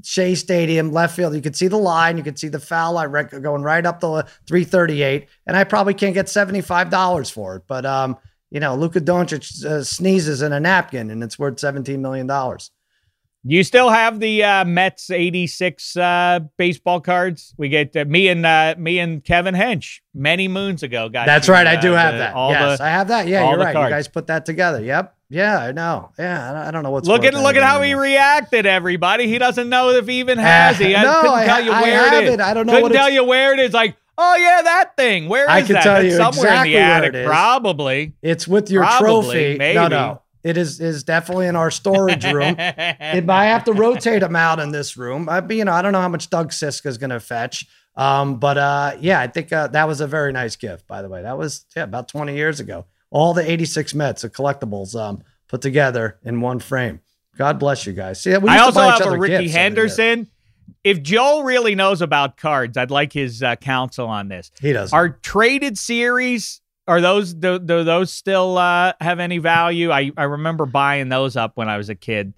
Shea Stadium, left field. You could see the line. You could see the foul line going right up the three thirty-eight. And I probably can't get seventy-five dollars for it. But, um, you know, Luka Doncic uh, sneezes in a napkin and it's worth seventeen million dollars. You still have the uh, Mets eighty-six uh, baseball cards? We get uh, me and uh, me and Kevin Hench many moons ago. Got That's you, right. I uh, do have the, that. All yes, the, I have that. Yeah, you're right. cards. You guys put that together. Yep. Yeah, I know. Yeah, I don't know what's. Look at worth look at how he anymore. reacted. Everybody, he doesn't know if he even has it. I no, couldn't I, tell you I where have it is. it. I don't know couldn't what tell it's- you where it is. Like, oh yeah, that thing. Where is I can that? tell That's you somewhere exactly in the where attic, it is. probably. It's with your Probably, trophy. maybe. No, no. It is is definitely in our storage room. It, I have to rotate them out in this room. I, you know, I don't know how much Doug Siska is going to fetch. Um, but uh, yeah, I think uh, that was a very nice gift, by the way. That was yeah, about twenty years ago. All the eighty-six Mets, the collectibles, um, put together in one frame. God bless you guys. See, we used I to also buy each have a other Ricky gifts every year. Henderson. If Joel really knows about cards, I'd like his uh, counsel on this. He does. Are traded series, are those do, do those still uh, have any value? I, I remember buying those up when I was a kid.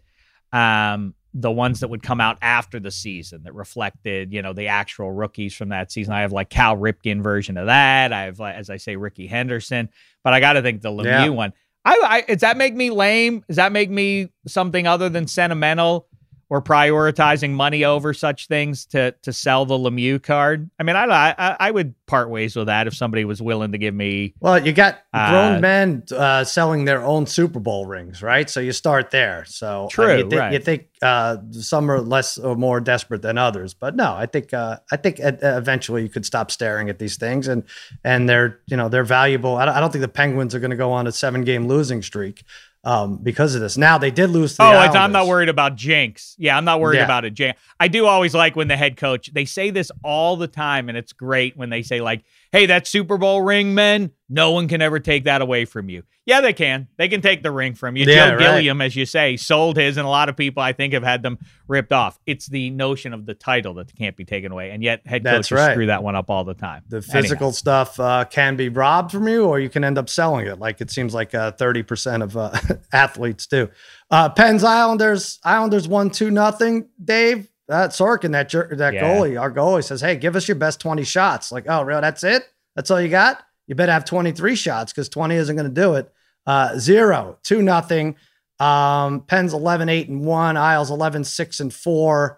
Um, the ones that would come out after the season that reflected, you know, the actual rookies from that season. I have like Cal Ripken version of that. I have, like, as I say, Ricky Henderson. But I got to think the Lemieux Yeah. one. I, I does that make me lame? Does that make me something other than sentimental or prioritizing money over such things to to sell the Lemieux card? I mean, I I, I would part ways with that if somebody was willing to give me. Well, you got grown Uh, men uh, selling their own Super Bowl rings, right? So you start there. So uh, True, you, thi- right. you think uh, some are less or more desperate than others, but no, I think uh, I think uh, eventually you could stop staring at these things, and and they're you know they're valuable. I don't, I don't think the Penguins are going to go on a seven game losing streak um, because of this. Now they did lose. To the Oh, it's, I'm not Islanders. worried about jinx. Yeah, I'm not worried Yeah. about it. Jinx. I do always like when the head coach, they say this all the time, and it's great when they say like, hey, that Super Bowl ring, men, no one can ever take that away from you. Yeah, they can. They can take the ring from you. Yeah, Joe right. Gilliam, as you say, sold his, and a lot of people, I think, have had them ripped off. It's the notion of the title that can't be taken away, and yet head That's coaches right. screw that one up all the time. The Anyhow. physical stuff uh, can be robbed from you, or you can end up selling it. Like it seems like uh, thirty percent of uh, athletes do. Uh, Pens Islanders Islanders won two nothing. Dave uh, Sorkin, that jer- that Yeah. goalie, our goalie says, "Hey, give us your best twenty shots." Like, oh, really? That's it? That's all you got? You better have twenty-three shots because twenty isn't going to do it. Uh, zero, two nothing. Um, Pens eleven eight and one. Isles eleven six and four.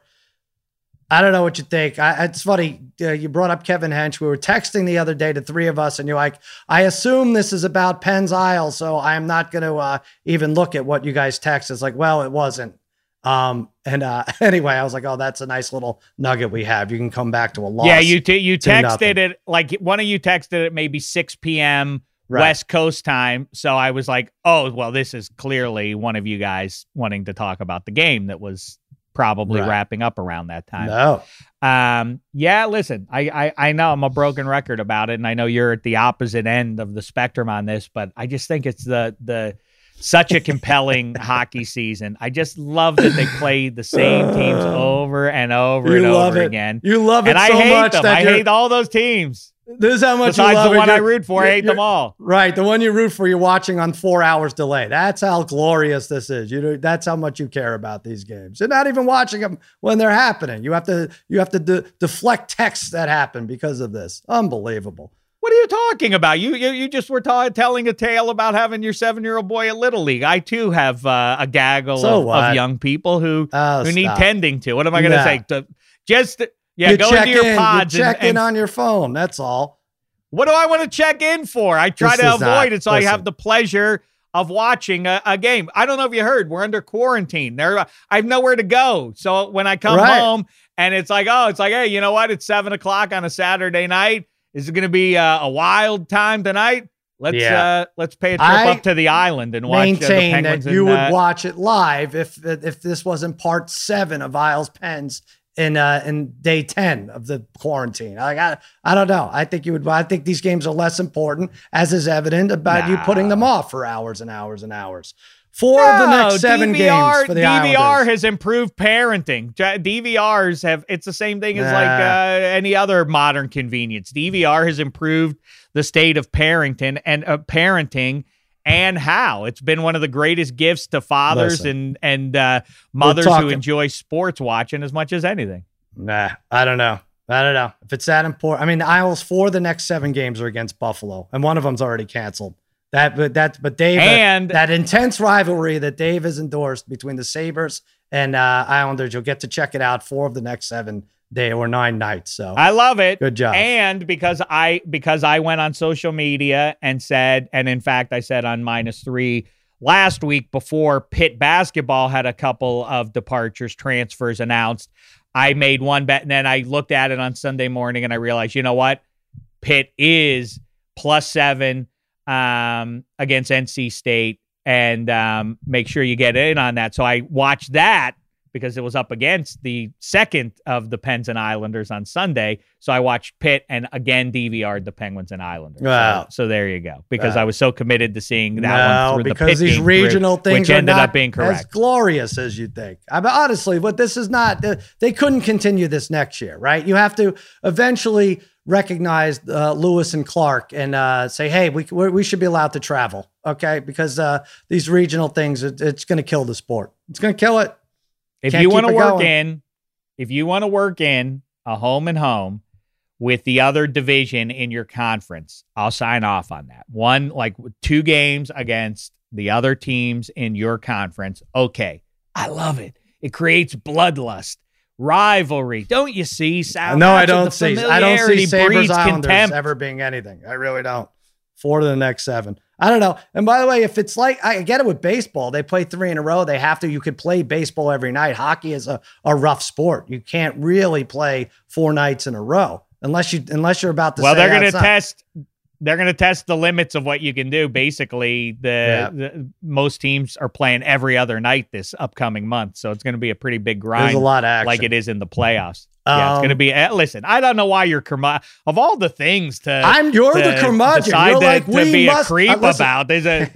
I don't know what you think. I, it's funny. Uh, you brought up Kevin Hench. We were texting the other day, the three of us, and you're like, I assume this is about Penn's Isles, so I'm not going to uh, even look at what you guys text. It's like, well, it wasn't. Um, and uh, anyway, I was like, oh, that's a nice little nugget we have. You can come back to a loss. Yeah, you t- you to texted nothing. it like one of you texted it maybe six p.m. Right. West Coast time. So I was like, oh, well, this is clearly one of you guys wanting to talk about the game that was probably Right. wrapping up around that time. No. Um, yeah, listen, I, I I know I'm a broken record about it, and I know you're at the opposite end of the spectrum on this, but I just think it's the the such a compelling hockey season. I just love that they play the same teams over and over You and love over it. again. You love it and so I hate much them. that I you're- hate all those teams. This is how much Besides you love the it. one I You're- root for, I you're- hate them all. Right. The one you root for, you're watching on four hours delay. That's how glorious this is. You know, that's how much you care about these games. You're not even watching them when they're happening. You have to, you have to de- deflect texts that happen because of this. Unbelievable. What are you talking about? You you, you just were ta- telling a tale about having your seven-year-old boy at Little League. I, too, have uh, a gaggle So of, what? of young people who, Oh, who need stop. tending to. What am I going to Nah. say? To, just, yeah, you go check into your in, pods. You check and, in and on your phone. That's all. what do I want to check in for? I try This to is avoid not- it so I listen. have the pleasure of watching a, a game. I don't know if you heard, we're under quarantine. There, I have nowhere to go. So when I come Right. home and it's like, oh, it's like, hey, you know what? It's seven o'clock on a Saturday night. Is it going to be uh, a wild time tonight? Let's Yeah. uh, let's pay a trip I up to the island and watch uh, the Maintain that Penguins. you and, would uh, watch it live if if this wasn't part seven of Isles Pens in uh in day ten of the quarantine. Like I I don't know. I think you would. I think these games are less important, as is evident about you putting them off for hours and hours and hours. Four of the No, next seven D V R, games for the D V R Islanders. has improved parenting. J- D V Rs have, it's the same thing as Nah. like uh, any other modern convenience. D V R has improved the state of parenting and uh, parenting and how. It's been one of the greatest gifts to fathers Listen, and and uh, mothers talking- who enjoy sports watching as much as anything. Nah, I don't know. I don't know if it's that important. I mean, the Isles for the next seven games are against Buffalo, and one of them's already canceled. That, but that, but Dave, And- that, that intense rivalry that Dave has endorsed between the Sabres and uh, Islanders, you'll get to check it out four of the next seven day or nine nights. So I love it. Good job. And because I because I went on social media and said, and in fact, I said on minus three last week before Pitt basketball had a couple of departures, transfers announced. I made one bet, and then I looked at it on Sunday morning, and I realized, you know what? Pitt is plus seven um, against N C State, and um, make sure you get in on that. So I watched that because it was up against the second of the Pens and Islanders on Sunday. So I watched Pitt and again D V R'd the Penguins and Islanders. Wow. So, so there you go. Because Wow. I was so committed to seeing that no, one through the because Pitt these game regional through, things which are ended not up being as correct. glorious as you think. I mean, honestly, but this is not. Uh, they couldn't continue this next year, right? You have to eventually recognize uh, Lewis and Clark and uh, say, hey, we we should be allowed to travel, okay? Because uh, these regional things, it, it's going to kill the sport. It's going to kill it. If Can't you keep want to it work going. in, if you want to work in a home and home with the other division in your conference, I'll sign off on that. One, like two games against the other teams in your conference. Okay. I love it. It creates bloodlust, rivalry. Don't you see? Sal? No, I That's what don't the see. I don't see familiarity Sabres breeds Islanders contempt. ever being anything. I really don't. Four to the next seven. I don't know. And by the way, if it's like, I get it with baseball, they play three in a row. They have to, you could play baseball every night. Hockey is a, a rough sport. You can't really play four nights in a row unless you, unless you're about to Well, say they're going to outside. test. They're going to test the limits of what you can do. Basically, the, Yeah. the most teams are playing every other night this upcoming month, so it's going to be a pretty big grind. There's a lot of action. like it is in the playoffs. yeah, it's Um, going to be. Uh, listen, I don't know why you're curmud of all the things to. I'm- you're to the curmudgeon. decide You're to, like, to we be must- a creep uh, listen. about. There's a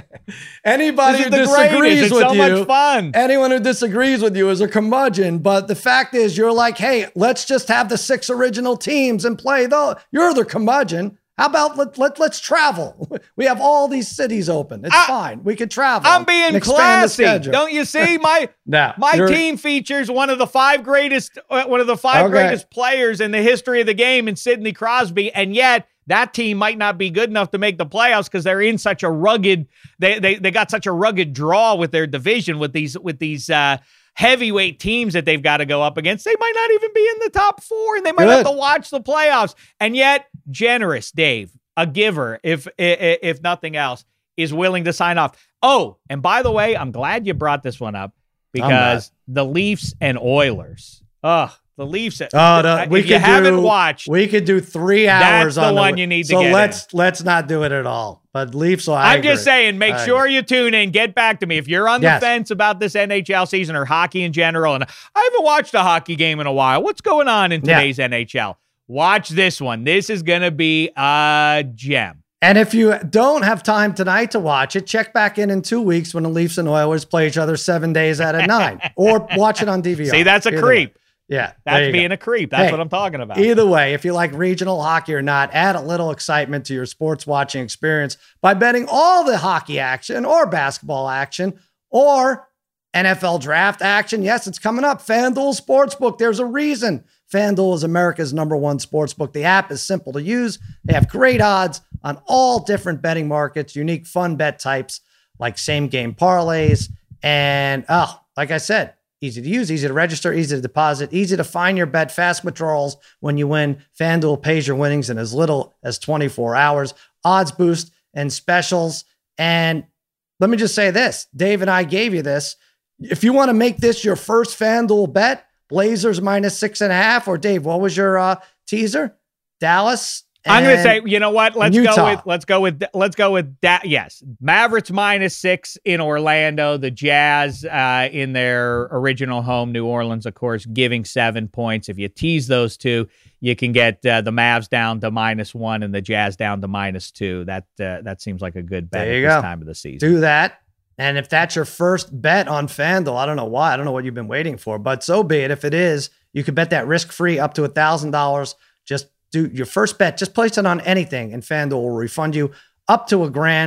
Anybody this who is the disagrees greatest. It's with so you, much fun. anyone who disagrees with you is a curmudgeon. But the fact is, you're like, hey, let's just have the six original teams and play those. You're the curmudgeon. How about let, let, let's travel? We have all these cities open. It's I- fine. We could travel. I'm and being expand the classy. schedule. Don't you see my No, my you're- team features one of the five greatest uh, one of the five Okay. greatest players in the history of the game in Sidney Crosby, and yet that team might not be good enough to make the playoffs because they're in such a rugged they they they got such a rugged draw with their division with these with these uh heavyweight teams that they've got to go up against. They might not even be in the top four, and they might Good. have to watch the playoffs. And yet, generous Dave, a giver, if if, if nothing else, is willing to sign off. Oh, and by the way, I'm glad you brought this one up because the Leafs and Oilers. Ugh, the Leafs. Oh, no, if we you could haven't do, watched, We could do three That's hours the on one you need to so get let's let's not do it at all. But Leafs. I I'm agree. just saying, make I sure you tune in. Get back to me. If you're on the Yes. fence about this N H L season or hockey in general, and I haven't watched a hockey game in a while, what's going on in Yeah. today's N H L? Watch this one. This is going to be a gem. And if you don't have time tonight to watch it, check back in in two weeks when the Leafs and Oilers play each other seven days out of nine, or watch it on D V R. See, that's a Either creep. way. Yeah, there That's you being go. a creep. That's Hey, what I'm talking about. Either way, if you like regional hockey or not, add a little excitement to your sports watching experience by betting all the hockey action or basketball action or N F L draft action. Yes, it's coming up. FanDuel Sportsbook. There's a reason FanDuel is America's number one sportsbook. The app is simple to use. They have great odds on all different betting markets, unique fun bet types like same game parlays. And, oh, like I said, easy to use, easy to register, easy to deposit, easy to find your bet, fast withdrawals when you win. FanDuel pays your winnings in as little as twenty-four hours. Odds boost and specials. And let me just say this. Dave and I gave you this. If you want to make this your first FanDuel bet, Blazers minus six and a half, or Dave, what was your uh, teaser? Dallas. I'm going to and say, you know what? Let's Utah. go with let's go with let's go with that. Yes, Mavericks minus six in Orlando. The Jazz uh, in their original home, New Orleans, of course, giving seven points. If you tease those two, you can get uh, the Mavs down to minus one and the Jazz down to minus two. That uh, that seems like a good bet There at you this go. time of the season. do that. And if that's your first bet on FanDuel, I don't know why. I don't know what you've been waiting for, but so be it. If it is, you can bet that risk-free up to one thousand dollars. Just do your first bet. Just place it on anything, and FanDuel will refund you up to a grand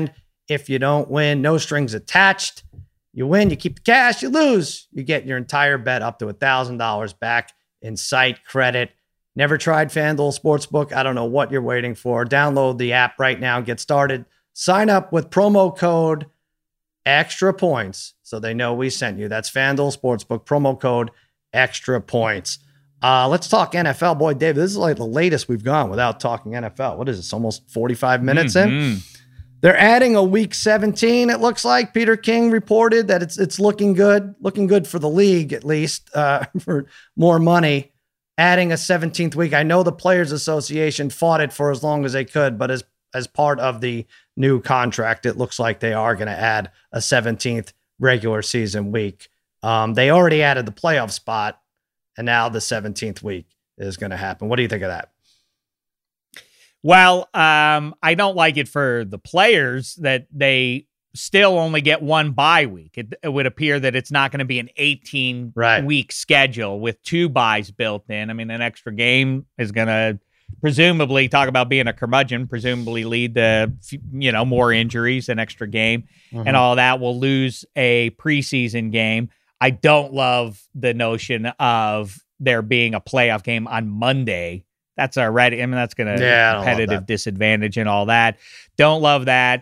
if you don't win, no strings attached. You win, you keep the cash. You lose, you get your entire bet up to one thousand dollars back in site credit. Never tried FanDuel Sportsbook? I don't know what you're waiting for. Download the app right now and get started. Sign up with promo code Extra Points so they know we sent you. That's FanDuel Sportsbook, promo code Extra Points. Uh, let's talk N F L. Boy, Dave, this is like the latest we've gone without talking N F L. What is this, almost forty-five minutes mm-hmm. in? They're adding a week seventeen, it looks like. Peter King reported that it's it's looking good, looking good for the league, at least, uh, for more money. Adding a seventeenth week. I know the Players Association fought it for as long as they could, but as as part of the new contract, it looks like they are going to add a seventeenth regular season week. Um, they already added the playoff spot, and now the seventeenth week is going to happen. What do you think of that? Well, um, I don't like it for the players that they still only get one bye week. It, it would appear that it's not going to be an eighteen right. week schedule with two byes built in. I mean, an extra game is going to presumably, talk about being a curmudgeon, presumably lead to, you know, more injuries, an extra game mm-hmm. and all that. Will lose a preseason game. I don't love the notion of there being a playoff game on Monday. That's already, I mean, that's going to yeah, competitive disadvantage and all that. Don't love that.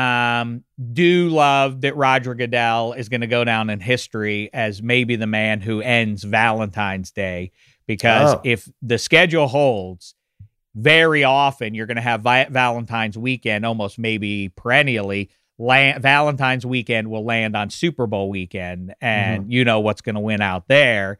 Um, do love that Roger Goodell is going to go down in history as maybe the man who ends Valentine's Day, because oh. if the schedule holds, very often you're going to have vi- Valentine's weekend, almost maybe perennially. Land, Valentine's weekend will land on Super Bowl weekend, and mm-hmm. you know what's going to win out there.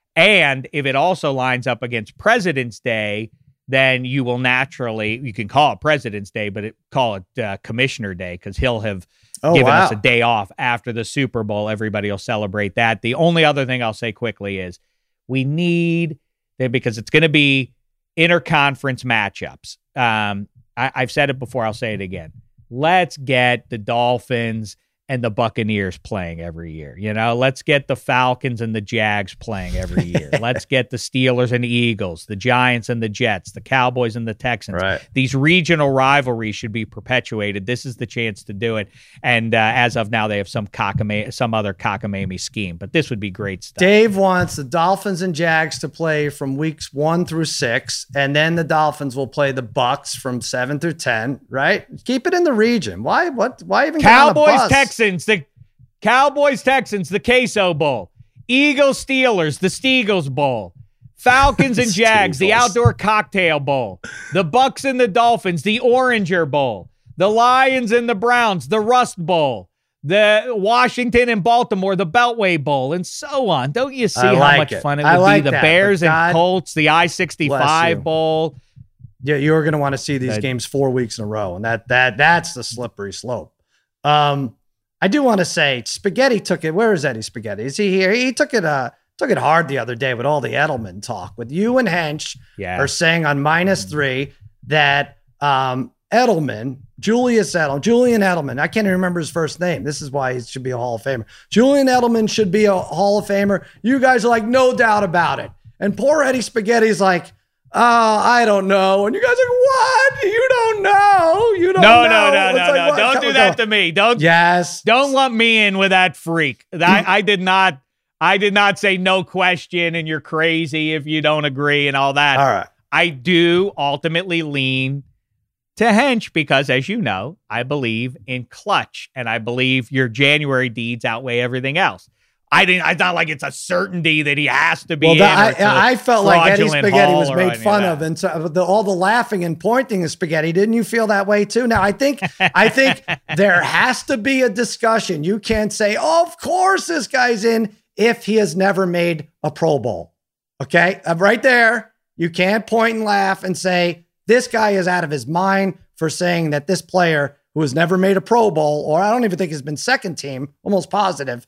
And if it also lines up against President's Day, then you will naturally, you can call it President's Day, but it, call it uh, Commissioner Day, because he'll have oh, given wow. us a day off after the Super Bowl. Everybody will celebrate that. The only other thing I'll say quickly is we need, because it's going to be interconference matchups. Um, I, I've said it before. I'll say it again. Let's get the Dolphins and the Buccaneers playing every year. You know, let's get the Falcons and the Jags playing every year. Let's get the Steelers and Eagles, the Giants and the Jets, the Cowboys and the Texans. Right. These regional rivalries should be perpetuated. This is the chance to do it. And uh, as of now, they have some cockama- some other cockamamie scheme, but this would be great stuff. Dave wants the Dolphins and Jags to play from weeks one through six, and then the Dolphins will play the Bucks from seven through ten, right? Keep it in the region. Why, what, why even Cowboys, Texans? The Cowboys, Texans, the Queso Bowl. Eagles, Steelers, the Steagles Bowl. Falcons and Jags, the Outdoor Cocktail Bowl. The Bucks and the Dolphins, the Oranger Bowl. The Lions and the Browns, the Rust Bowl. The Washington and Baltimore, the Beltway Bowl, and so on. Don't you see like how much it. fun it I would like be? The that, Bears and God Colts, the I sixty-five Bowl. Yeah, you're going to want to see these that, games four weeks in a row, and that that that's the slippery slope. Um, I do want to say Spaghetti took it. Where is Eddie Spaghetti? Is he here? He took it uh took it hard the other day with all the Edelman talk. With you and Hench yeah. are saying on minus three that um Edelman, Julius Edelman, Julian Edelman, I can't even remember his first name. This is why he should be a Hall of Famer. Julian Edelman should be a Hall of Famer. You guys are like, no doubt about it. And poor Eddie Spaghetti's like, oh, I don't know. And you guys are like, what? You don't know. You don't no, know. No, no, it's no, like, no. what? Don't Come do on, that go. to me. Don't. Yes. Don't lump me in with that freak. I, I did not. I did not say no question and you're crazy if you don't agree and all that. All right. I do ultimately lean to Hench because, as you know, I believe in clutch and I believe your January deeds outweigh everything else. I didn't. It's not like it's a certainty that he has to be. Well, in that, I, I felt like Eddie Spaghetti was made fun of, of, and so the, all the laughing and pointing of Spaghetti. Didn't you feel that way too? Now, I think, I think there has to be a discussion. You can't say, oh, "Of course, this guy's in," if he has never made a Pro Bowl. Okay, I'm right there. You can't point and laugh and say this guy is out of his mind for saying that this player who has never made a Pro Bowl, or I don't even think has been second team, almost positive,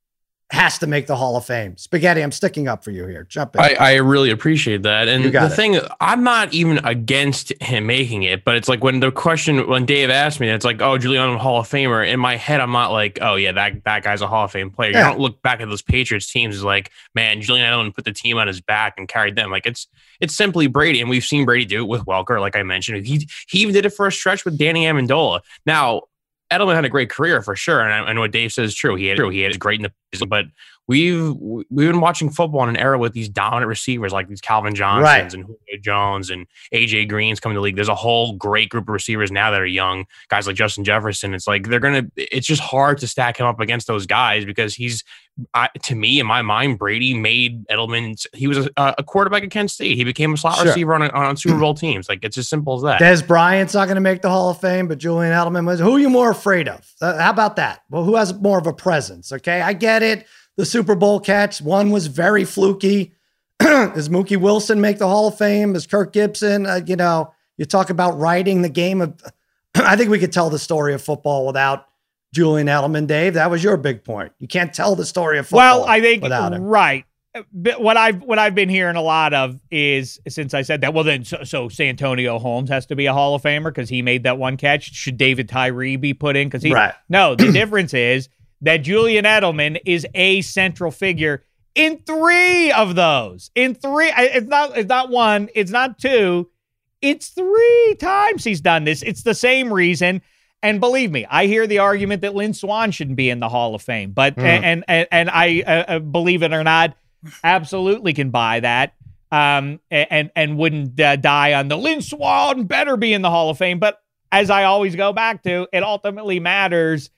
has to make the Hall of Fame. Spaghetti, I'm sticking up for you here. Jump in. I, I really appreciate that. And the it. thing, I'm not even against him making it, but it's like when the question, when Dave asked me, it's like, oh, Julian Hall of Famer. In my head, I'm not like, oh, yeah, that, that guy's a Hall of Fame player. Yeah. You don't look back at those Patriots teams as like, man, Julian Edelman put the team on his back and carried them. Like, it's it's simply Brady. And we've seen Brady do it with Welker, like I mentioned. He, he even did it for a stretch with Danny Amendola. Now, Edelman had a great career for sure, and, and what Dave says is true. He had, he had great in the position, but we've we've been watching football in an era with these dominant receivers like these Calvin Johnsons Right. and Julio Jones and A J Green's coming to the league. There's a whole great group of receivers now that are young, guys like Justin Jefferson. It's like they're gonna. It's just hard to stack him up against those guys because he's, I, to me, in my mind, Brady made Edelman. He was a, a quarterback at Kent State. He became a slot Sure. receiver on, a, on Super Bowl teams. Like it's as simple as that. Des Bryant's not going to make the Hall of Fame, but Julian Edelman was. Who are you more afraid of? Uh, how about that? Well, who has more of a presence? Okay, I get it. The Super Bowl catch, one was very fluky. Does Mookie Wilson make the Hall of Fame? Does Kirk Gibson? Uh, you know, you talk about writing the game of. I think we could tell the story of football without Julian Edelman, Dave. That was your big point. You can't tell the story of football. Well, I think without him. right. But what I've what I've been hearing a lot of is since I said that. Well, then so, so Santonio Holmes has to be a Hall of Famer because he made that one catch. Should David Tyree be put in? Because he Right. no. The difference is that Julian Edelman is a central figure in three of those. In three, it's not it's not one. It's not two. It's three times he's done this. It's the same reason. And believe me, I hear the argument that Lynn Swann shouldn't be in the Hall of Fame. But Mm. and, and and I uh, believe it or not, absolutely can buy that. Um, and and wouldn't uh, die on the Lynn Swann better be in the Hall of Fame. But as I always go back to, it ultimately matters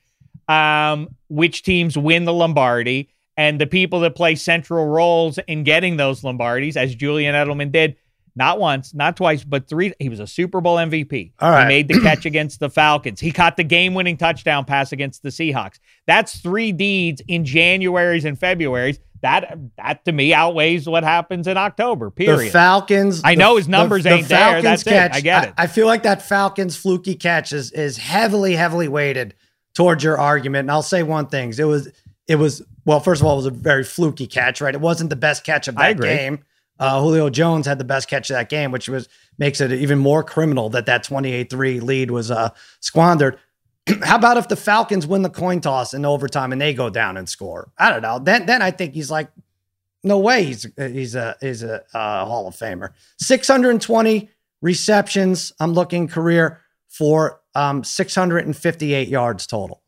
um, which teams win the Lombardi and the people that play central roles in getting those Lombardis, as Julian Edelman did. Not once, not twice, but three. He was a Super Bowl M V P. All right. He made the catch against the Falcons. He caught the game-winning touchdown pass against the Seahawks. That's three deeds in Januaries and Februaries. That, that to me, outweighs what happens in October, period. The Falcons. I know the- his numbers the, ain't the there. Falcons That's it. catch, I get it. I, I feel like that Falcons fluky catch is, is heavily, heavily weighted towards your argument. And I'll say one thing. It was, it was, well, first of all, it was a very fluky catch, right? It wasn't the best catch of I that agree. game. Uh, Julio Jones had the best catch of that game, which was makes it even more criminal that that twenty-eight three lead was uh, squandered. How about if the Falcons win the coin toss in overtime and they go down and score? I don't know. Then, then I think he's like, no way he's he's a he's a uh, Hall of Famer. six hundred twenty receptions. I'm looking career for um, six hundred fifty-eight yards total.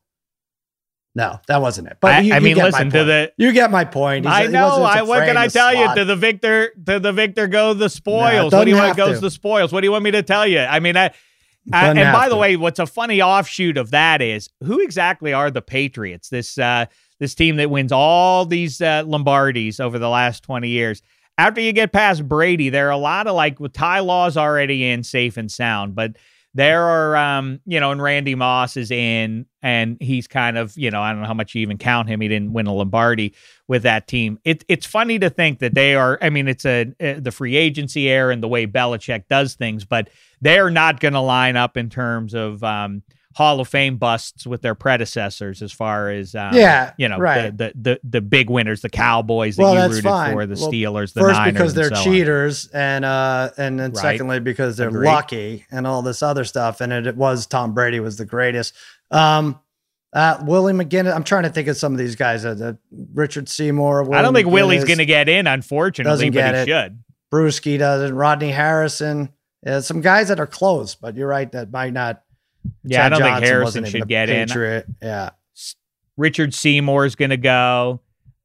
No, that wasn't it. But I- you, I you mean, get listen, my to point. the- you get my point. He's- I he know. wasn't I, what afraid can of I the tell you? slot. To the victor, to the victor go the spoils. Nah, what do you doesn't want have goes to. the spoils? What do you want me to tell you? I mean, I, I Doesn't and have by the to. way, what's a funny offshoot of that is who exactly are the Patriots? This uh, this team that wins all these uh, Lombardis over the last twenty years. After you get past Brady, there are a lot of like with Ty Law's already in safe and sound, but there are, um, you know, and Randy Moss is in, and he's kind of, you know, I don't know how much you even count him. He didn't win a Lombardi with that team. It, it's funny to think that they are, I mean, it's a, uh, the free agency era and the way Belichick does things, but they're not going to line up in terms of um, Hall of Fame busts with their predecessors as far as, um, Yeah, you know, right. the, the, the, the big winners, the Cowboys that Well, you that's rooted fine. for, the Well, Steelers, the First, Niners, because they're and so on. cheaters, and uh, and then Right. secondly because they're Agreed. lucky and all this other stuff. And it, it was Tom Brady was the greatest. Um, uh, Willie McGinnis. I'm trying to think of some of these guys. Uh, the Richard Seymour. Willie I don't think Willie's McGinnis, going to get in, unfortunately, Doesn't but get he it. should. Brewski doesn't. Rodney Harrison. Yeah, some guys that are close, but you're right. That might not. Yeah, Chad I don't Johnson think Harrison wasn't even should a get in. Patriot. Yeah. Richard Seymour's going to go.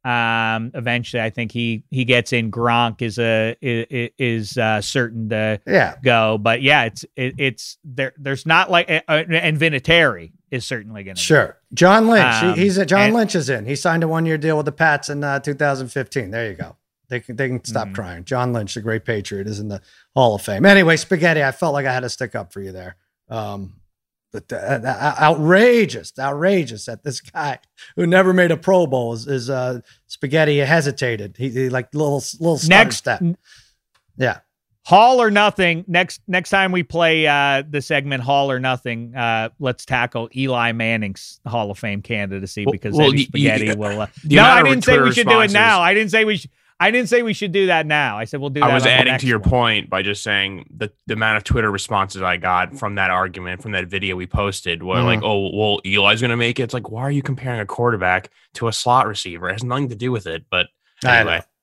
Um, eventually, I think he he gets in. Gronk is a is, is uh, certain to Yeah. go, but yeah, it's it, it's there. There's not like uh, and Vinatieri is certainly going to Sure. John Lynch. Um, he, he's a, John and- Lynch is in. He signed a one year deal with the Pats in uh, two thousand fifteen. There you go. They can they can stop Mhm. crying. John Lynch, the great patriot, is in the Hall of Fame. Anyway, Spaghetti. I felt like I had to stick up for you there. Um, but uh, uh, outrageous, outrageous that this guy who never made a Pro Bowl is, is uh, Spaghetti hesitated. He, he like little little stutter Next- step. Yeah. Hall or nothing. Next next time we play uh, the segment Hall or nothing, uh, let's tackle Eli Manning's Hall of Fame candidacy Well- because well, Eddie you- Spaghetti you- will. Uh, the no, amount I of didn't say Twitter we should do it responses- now. I didn't say we. Sh- I didn't say we should do that now. I said we'll do that. I was on the adding next to your one. point by just saying the, the amount of Twitter responses I got from that argument, from that video we posted, were Mhm. like, oh, well, Eli's going to make it. It's like, why are you comparing a quarterback to a slot receiver? It has nothing to do with it. But I anyway, know.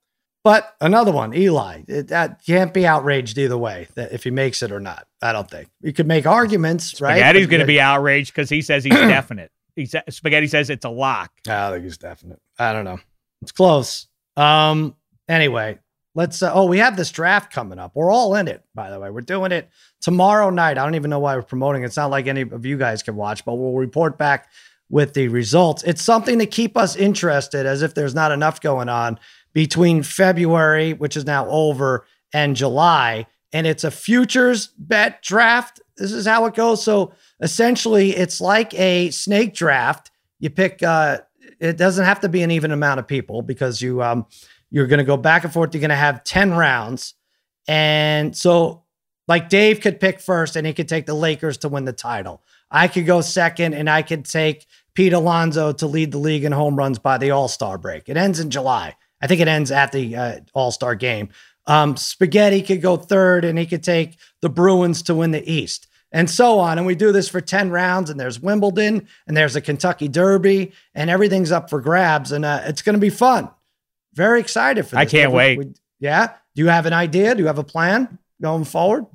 But another one, Eli, it, that can't be outraged either way that if he makes it or not. I don't think you could make arguments, right? Spaghetti's going to be outraged because he says he's definite. He sa- Spaghetti says it's a lock. I think he's definite. I don't know. It's close. Um. Anyway, let's. Uh, oh, we have this draft coming up. We're all in it, by the way. We're doing it tomorrow night. I don't even know why we're promoting it. It's not like any of you guys can watch, but we'll report back with the results. It's something to keep us interested, as if there's not enough going on between February, which is now over, and July. And it's a futures bet draft. This is how it goes. So essentially, it's like a snake draft. You pick, uh, it doesn't have to be an even amount of people because you, um, you're going to go back and forth. You're going to have ten rounds. And so like Dave could pick first and he could take the Lakers to win the title. I could go second and I could take Pete Alonso to lead the league in home runs by the All-Star break. It ends in July. I think it ends at the uh, All-Star game. Um, Spaghetti could go third and he could take the Bruins to win the East and so on. And we do this for ten rounds and there's Wimbledon and there's a Kentucky Derby and everything's up for grabs. And uh, it's going to be fun. Very excited for this. I can't we, wait. We, yeah. Do you have an idea? Do you have a plan going forward?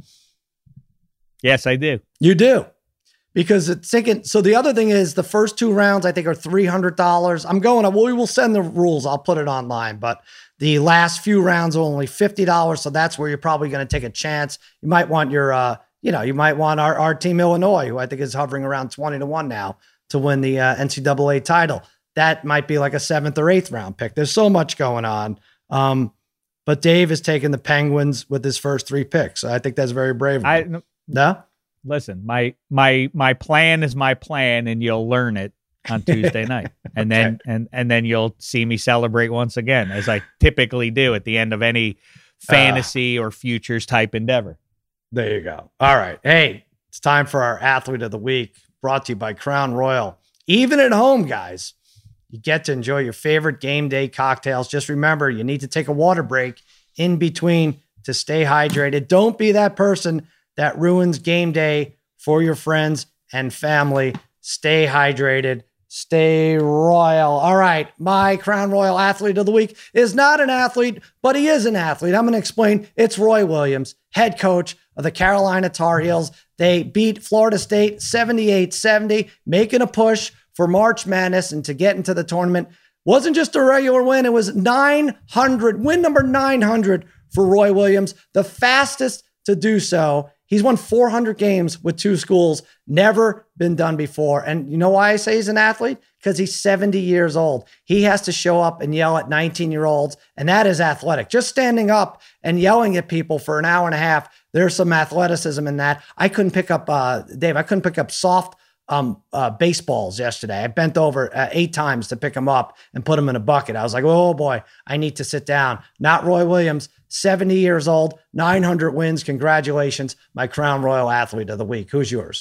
Yes, I do. You do. Because it's thinking, so the other thing is the first two rounds, I think, are three hundred dollars. I'm going to, well, we will send the rules. I'll put it online, but the last few rounds are only fifty dollars. So that's where you're probably going to take a chance. You might want your, uh, you know, you might want our, our team Illinois, who I think is hovering around twenty to one now to win the uh, N C double A title. That might be like a seventh or eighth round pick. There's so much going on. Um, but Dave is taking the Penguins with his first three picks. I think that's very brave. I, no? Listen, my my my plan is my plan, and you'll learn it on Tuesday night, and Okay. then and and then you'll see me celebrate once again, as I typically do at the end of any fantasy uh, or futures type endeavor. There you go. All right, hey, it's time for our athlete of the week, brought to you by Crown Royal. Even at home, guys, you get to enjoy your favorite game day cocktails. Just remember, you need to take a water break in between to stay hydrated. Don't be that person that ruins game day for your friends and family. Stay hydrated. Stay royal. All right. My Crown Royal athlete of the week is not an athlete, but he is an athlete. I'm going to explain. It's Roy Williams, head coach of the Carolina Tar Heels. They beat Florida State seventy-eight seventy, making a push for March Madness and to get into the tournament. Wasn't just a regular win. It was nine hundred, win number nine hundred for Roy Williams, the fastest to do so. He's won four hundred games with two schools, never been done before. And you know why I say he's an athlete? Because he's seventy years old. He has to show up and yell at nineteen-year-olds, and that is athletic. Just standing up and yelling at people for an hour and a half, there's some athleticism in that. I couldn't pick up, uh, Dave, I couldn't pick up soft um, uh, baseballs yesterday. I bent over uh, eight times to pick them up and put them in a bucket. I was like, oh boy, I need to sit down. Not Roy Williams. seventy years old, nine hundred wins. Congratulations, my Crown Royal athlete of the week. Who's yours?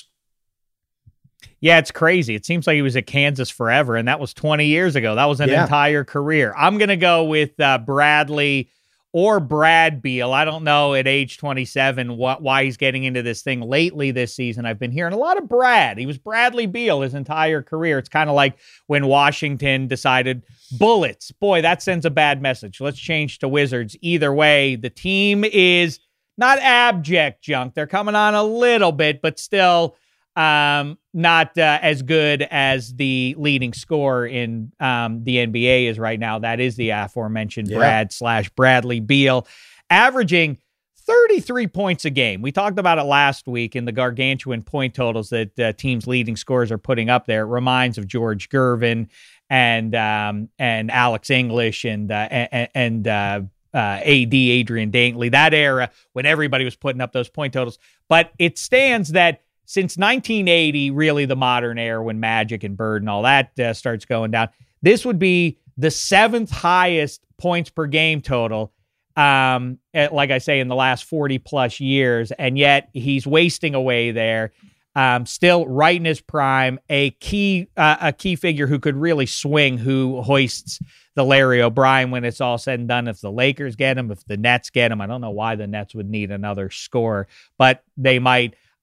Yeah, it's crazy. It seems like he was at Kansas forever, and that was twenty years ago. That was an Yeah. entire career. I'm going to go with uh, Bradley or Brad Beal. I don't know at age twenty-seven what, why he's getting into this thing lately this season. I've been hearing a lot of Brad. He was Bradley Beal his entire career. It's kind of like when Washington decided Bullets. Boy, that sends a bad message. Let's change to Wizards. Either way, the team is not abject junk. They're coming on a little bit, but still um, not uh, as good as the leading scorer in um, the N B A is right now. That is the aforementioned Yeah. Brad slash Bradley Beal, averaging thirty-three points a game. We talked about it last week in the gargantuan point totals that uh, teams' leading scorers are putting up there. It reminds of George Gervin and um, and Alex English and uh, and, and uh, uh, A D Adrian Dantley, that era when everybody was putting up those point totals. But it stands that since nineteen eighty, really the modern era when Magic and Bird and all that uh, starts going down, this would be the seventh highest points per game total, um, at, like I say, in the last forty plus years. And yet he's wasting away there. Um, still right in his prime, a key uh, a key figure who could really swing, who hoists the Larry O'Brien when it's all said and done. If the Lakers get him, if the Nets get him, I don't know why the Nets would need another scorer, but they might.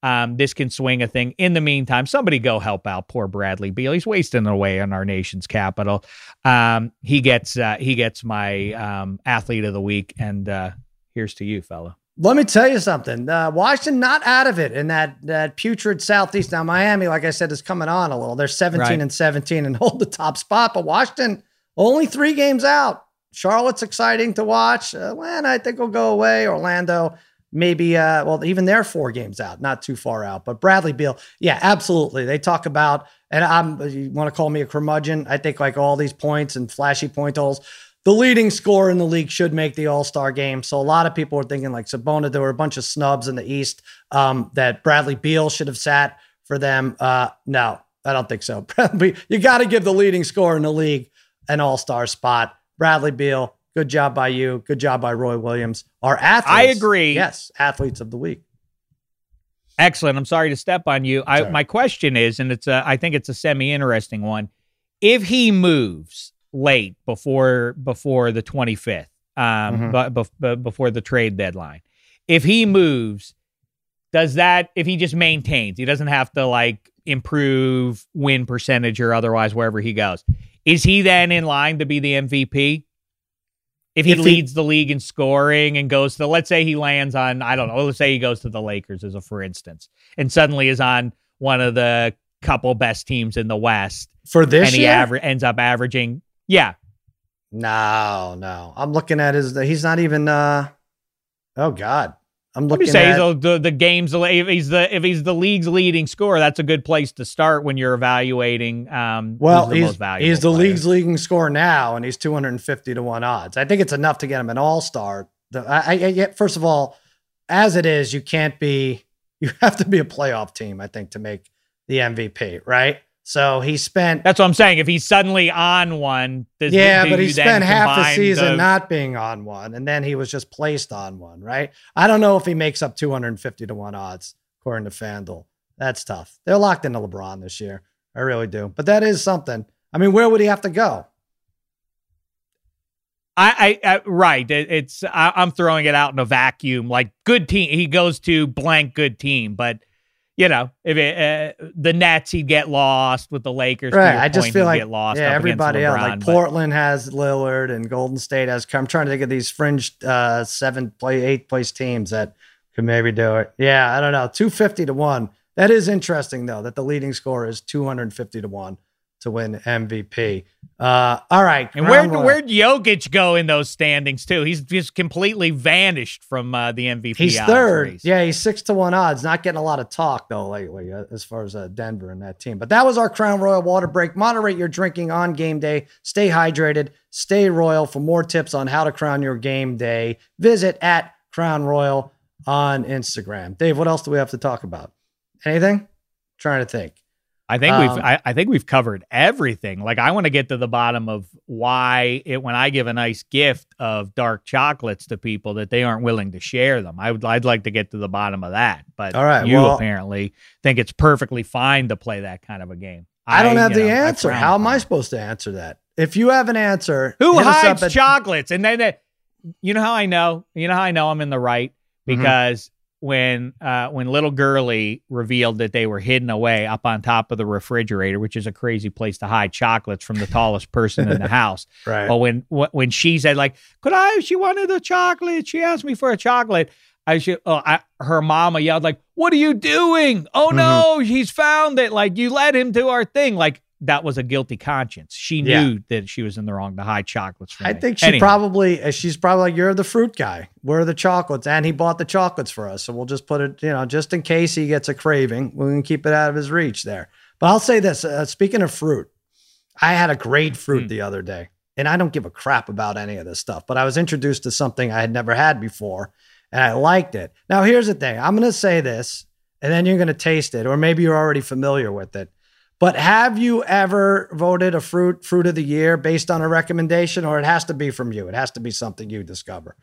Um, this can swing a thing. In the meantime, somebody go help out poor Bradley Beal. He's wasting away in our nation's capital. Um, he gets uh, he gets my um, athlete of the week, and uh, here's to you, fella. Let me tell you something. Uh, Washington not out of it in that that putrid Southeast. Now Miami, like I said, is coming on a little. They're seventeen Right. and seventeen and hold the top spot, but Washington only three games out. Charlotte's exciting to watch. Uh, well, I think will go away. Orlando. Maybe, uh, well, even they're four games out, not too far out. But Bradley Beal, yeah, absolutely. They talk about, and I'm, you want to call me a curmudgeon? I think like all these points and flashy point totals, the leading scorer in the league should make the All-Star game. So a lot of people are thinking like Sabonis. There were a bunch of snubs in the East um, that Bradley Beal should have sat for them. Uh, no, I don't think so. Bradley, you got to give the leading scorer in the league an All-Star spot. Bradley Beal. Good job by you. Good job by Roy Williams. Our athletes. I agree. Yes, athletes of the week. Excellent. I'm sorry to step on you. I, Sorry. my question is, and it's a, I think it's a semi-interesting one. If he moves late before before the twenty-fifth, um, Mhm. but, bef- but before the trade deadline, if he moves, does that? If he just maintains, he doesn't have to like improve win percentage or otherwise wherever he goes. Is he then in line to be the M V P? If he If he- leads the league in scoring and goes to, let's say he lands on, I don't know, let's say he goes to the Lakers as a for instance, and suddenly is on one of the couple best teams in the West, For this and he year? aver- ends up averaging, yeah. No, no. I'm looking at his, he's not even, uh, oh God. I'm Let me looking say at, he's the, the game's, if he's the if he's the league's leading scorer, that's a good place to start when you're evaluating. Um, well, who's the he's, most valuable he's the player. league's leading scorer now, and he's two hundred fifty to one odds. I think it's enough to get him an all-star. The, I, I, I, first of all, as it is, you can't be, you have to be a playoff team, I think, to make the M V P, right? So he spent, That's what I'm saying. If he's suddenly on one, does, yeah, do but he you then spent half the combine season the- not being on one, and then he was just placed on one, right? I don't know if he makes up two hundred fifty to one odds, according to FanDuel. That's tough. They're locked into LeBron this year. I really do. But that is something. I mean, where would he have to go? I, I, I right. It, it's I, I'm throwing it out in a vacuum. Like good team, he goes to blank good team, but you know, if it, uh, the Nets, he'd get lost with the Lakers. to Right. your I just point, feel he'd like get lost yeah, up everybody against else, LeBron, like but- Portland has Lillard and Golden State has. I'm trying to think of these fringe uh, seven play, eight place teams that could maybe do it. Yeah, I don't know. two fifty to one. That is interesting though, that the leading scorer is two hundred fifty to one to win M V P. Uh, all right. And where Crown Royal. where'd Jokic go in those standings too? He's just completely vanished from uh, the M V P. He's odds third. race. Yeah, he's six to one odds. Not getting a lot of talk though lately uh, as far as uh, Denver and that team. But that was our Crown Royal water break. Moderate your drinking on game day. Stay hydrated. Stay royal. For more tips on how to crown your game day, visit at Crown Royal on Instagram. Dave, what else do we have to talk about? Anything? Trying to think. I think Um, we've I, I think we've covered everything. Like I want to get to the bottom of why it when I give a nice gift of dark chocolates to people that they aren't willing to share them. I would I'd like to get to the bottom of that. But All right, you well- apparently think it's perfectly fine to play that kind of a game. I don't have you the know, I answer. frown How am upon I it. supposed to answer that? If you have an answer, Who hit us up hides at- chocolates? And then, uh, you know how I know? You know how I know I'm in the right? Mm-hmm. Because when uh, when little Girly revealed that they were hidden away up on top of the refrigerator, which is a crazy place to hide chocolates from the tallest person in the house. Right. But when wh- when she said like, "Could I?" She wanted a chocolate. She asked me for a chocolate. I should. Oh, I, her mama yelled like, "What are you doing? Oh no, he's found it! Like you let him do our thing." Like that was a guilty conscience. She Yeah. knew that she was in the wrong to hide chocolates from I me. think she Anyway. probably, uh, she's probably like, you're the fruit guy. We're the chocolates. And he bought the chocolates for us. So we'll just put it, you know, just in case he gets a craving, we can keep it out of his reach there. But I'll say this, uh, speaking of fruit, I had a great fruit Mm. the other day, and I don't give a crap about any of this stuff, but I was introduced to something I had never had before, and I liked it. Now, here's the thing. I'm going to say this, and then you're going to taste it, or maybe you're already familiar with it. But have you ever voted a fruit fruit of the year based on a recommendation, or it has to be from you? It has to be something you discover.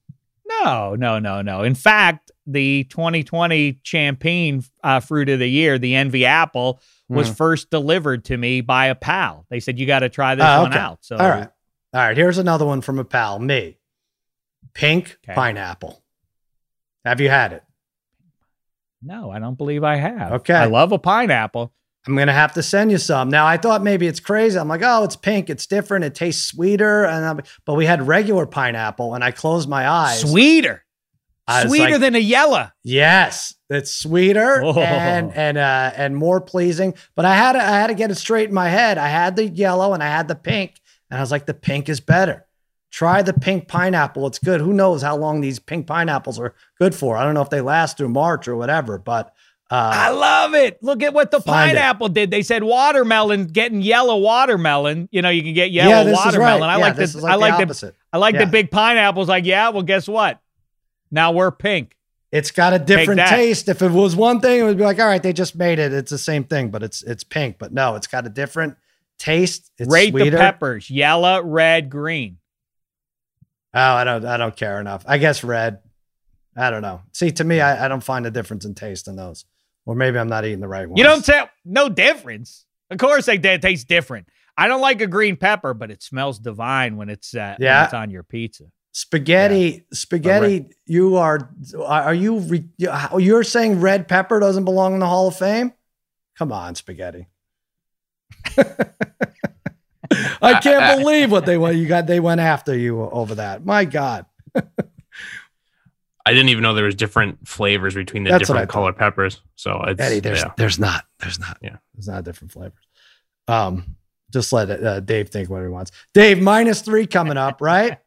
No, no, no, no. In fact, the twenty twenty Champagne uh, fruit of the year, the Envy Apple, was Mm. first delivered to me by a pal. They said, you got to try this Oh, one okay. out. So, All right. All right. Here's another one from a pal. Me. Pink Okay. pineapple. Have you had it? No, I don't believe I have. Okay. I love a pineapple. I'm going to have to send you some. Now, I thought maybe it's crazy. I'm like, oh, it's pink. It's different. It tastes sweeter. And I'm, But we had regular pineapple, and I closed my eyes. Sweeter. I was Sweeter like, than a yellow. Yes, it's sweeter Oh. and and uh, and more pleasing. But I had to, I had to get it straight in my head. I had the yellow and I had the pink, and I was like, the pink is better. Try the pink pineapple. It's good. Who knows how long these pink pineapples are good for? I don't know if they last through March or whatever, but uh, I love it. Look at what the Find pineapple did. They said watermelon, getting yellow watermelon. You know, you can get yellow yeah, this watermelon. is right. I yeah, like this the, is like I like the the, opposite. I like Yeah. the big pineapples. Like, yeah, well, guess what? Now we're pink. It's got a different that. taste. If it was one thing, it would be like, all right, they just made it. It's the same thing, but it's it's pink. But no, it's got a different taste. It's Rate sweeter. the peppers: yellow, red, green. Oh, I don't I don't care enough. I guess red. I don't know. See, to me, I, I don't find a difference in taste in those. Or maybe I'm not eating the right ones. You don't tell no difference. Of course, they, they taste different. I don't like a green pepper, but it smells divine when it's uh, Yeah. when it's on your pizza. Spaghetti, spaghetti. You are, are you, re, you're saying red pepper doesn't belong in the Hall of Fame? Come on, spaghetti. I can't believe what they went. You got, they went after you over that. My God. I didn't even know there was different flavors between the That's what I different color peppers. So it's Eddie, there's, yeah. there's not, there's not, Yeah. there's not different flavors. Um, just let uh, Dave think what he wants. Dave, minus three coming up, right?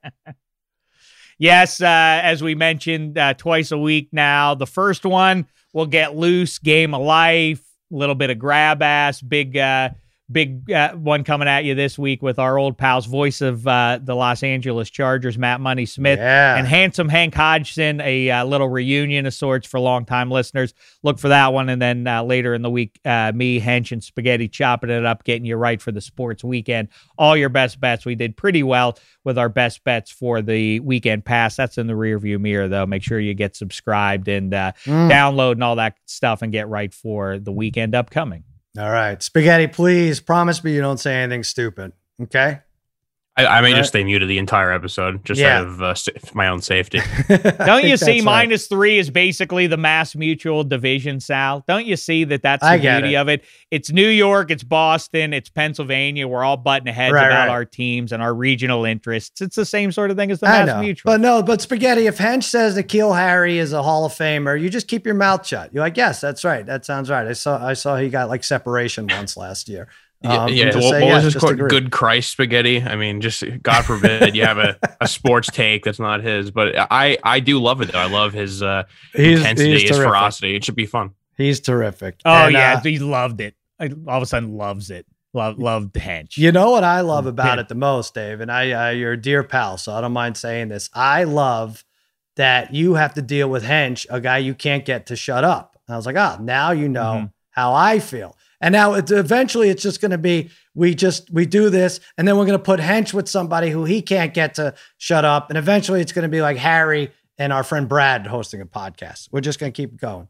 Yes, uh, as we mentioned, uh, twice a week now. The first one will get loose, game of life, a little bit of grab ass, big, uh, big uh, one coming at you this week with our old pals, voice of uh, the Los Angeles Chargers, Matt Money Smith, Yeah. and handsome Hank Hodgson, a uh, little reunion of sorts for longtime listeners. Look for that one. And then uh, later in the week, uh, me, Hench, and Spaghetti chopping it up, getting you right for the sports weekend. All your best bets. We did pretty well with our best bets for the weekend pass. That's in the rearview mirror, though. Make sure you get subscribed and uh, Mm. download and all that stuff and get right for the weekend upcoming. All right. Spaghetti, please promise me you don't say anything stupid. Okay. I, I may Right. just stay muted the entire episode just Yeah. out of uh, sa- my own safety. Don't you see minus three is basically the Mass Mutual division, Sal? Don't you see that that's I the get beauty it. of it? It's New York, it's Boston, it's Pennsylvania. We're all butting heads Right, about right. our teams and our regional interests. It's the same sort of thing as the I Mass know. Mutual. But no, but Spaghetti, if Hench says that Keel Harry is a Hall of Famer, you just keep your mouth shut. You're like, yes, that's right. That sounds right. I saw I saw he got like separation once last year. Yeah, Um, yeah. just What, say what yes, was his just quote? agree. Good Christ, spaghetti. I mean, just God forbid you have a, a sports take that's not his. But I I do love it though. I love his uh, He's- intensity, he's his terrific. ferocity. It should be fun. He's terrific. oh, And, yeah. uh, he loved it. I, all of a sudden loves it. Love, loved Hench. You know what I love about Yeah. it the most, Dave, and I, uh, you're a dear pal, so I don't mind saying this. I love that you have to deal with Hench, a guy you can't get to shut up. And I was like, oh, now you know Mhm. how I feel. And now it's, eventually it's just going to be, we just, we do this, and then we're going to put Hench with somebody who he can't get to shut up. And eventually it's going to be like Harry and our friend Brad hosting a podcast. We're just going to keep going.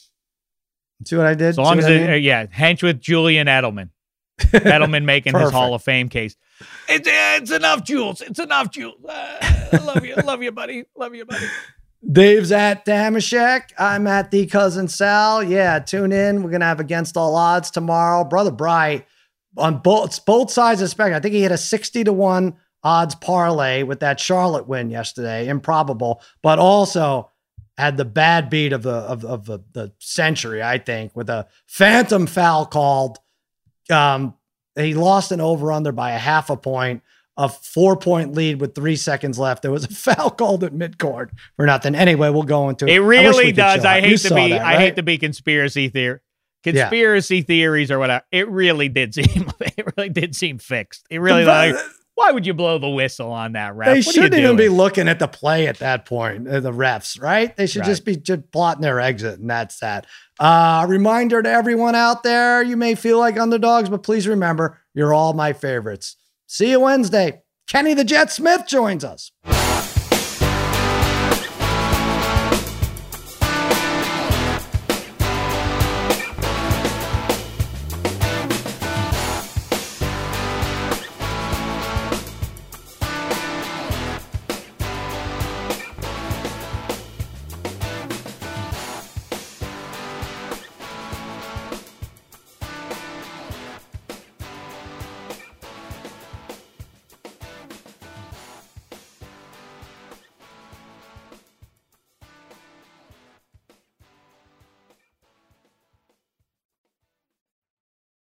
See what I did? As long See as what I it, mean? uh, yeah, Hench with Julian Edelman. Edelman making his Perfect. Hall of Fame case. It's, it's enough, Jules. It's enough, Jules. Uh, I love you. Love you, buddy. Love you, buddy. Dave's at Damashek. I'm at the Cousin Sal. Yeah, tune in. We're gonna have Against All Odds tomorrow. Brother Bright on both both sides of the spectrum. I think he hit a sixty to one odds parlay with that Charlotte win yesterday. Improbable, but also had the bad beat of the of, of the, the century, I think, with a phantom foul called. Um, he lost an over under by a half a point. A four point lead with three seconds left. There was a foul called at midcourt for nothing. Anyway, we'll go into it. It I wish really we could does. show I it. hate You to saw be. that, I right? hate to be conspiracy theory, conspiracy theories or whatever. It really did seem. It really did seem fixed. It really like. Why would you blow the whistle on that, ref? They What are you shouldn't even be doing? looking at the play at that point, uh, the refs, right? They should Right. just be just plotting their exit, and that's that. Uh, reminder to everyone out there, you may feel like underdogs, but please remember, you're all my favorites. See you Wednesday. Kenny the Jet Smith joins us.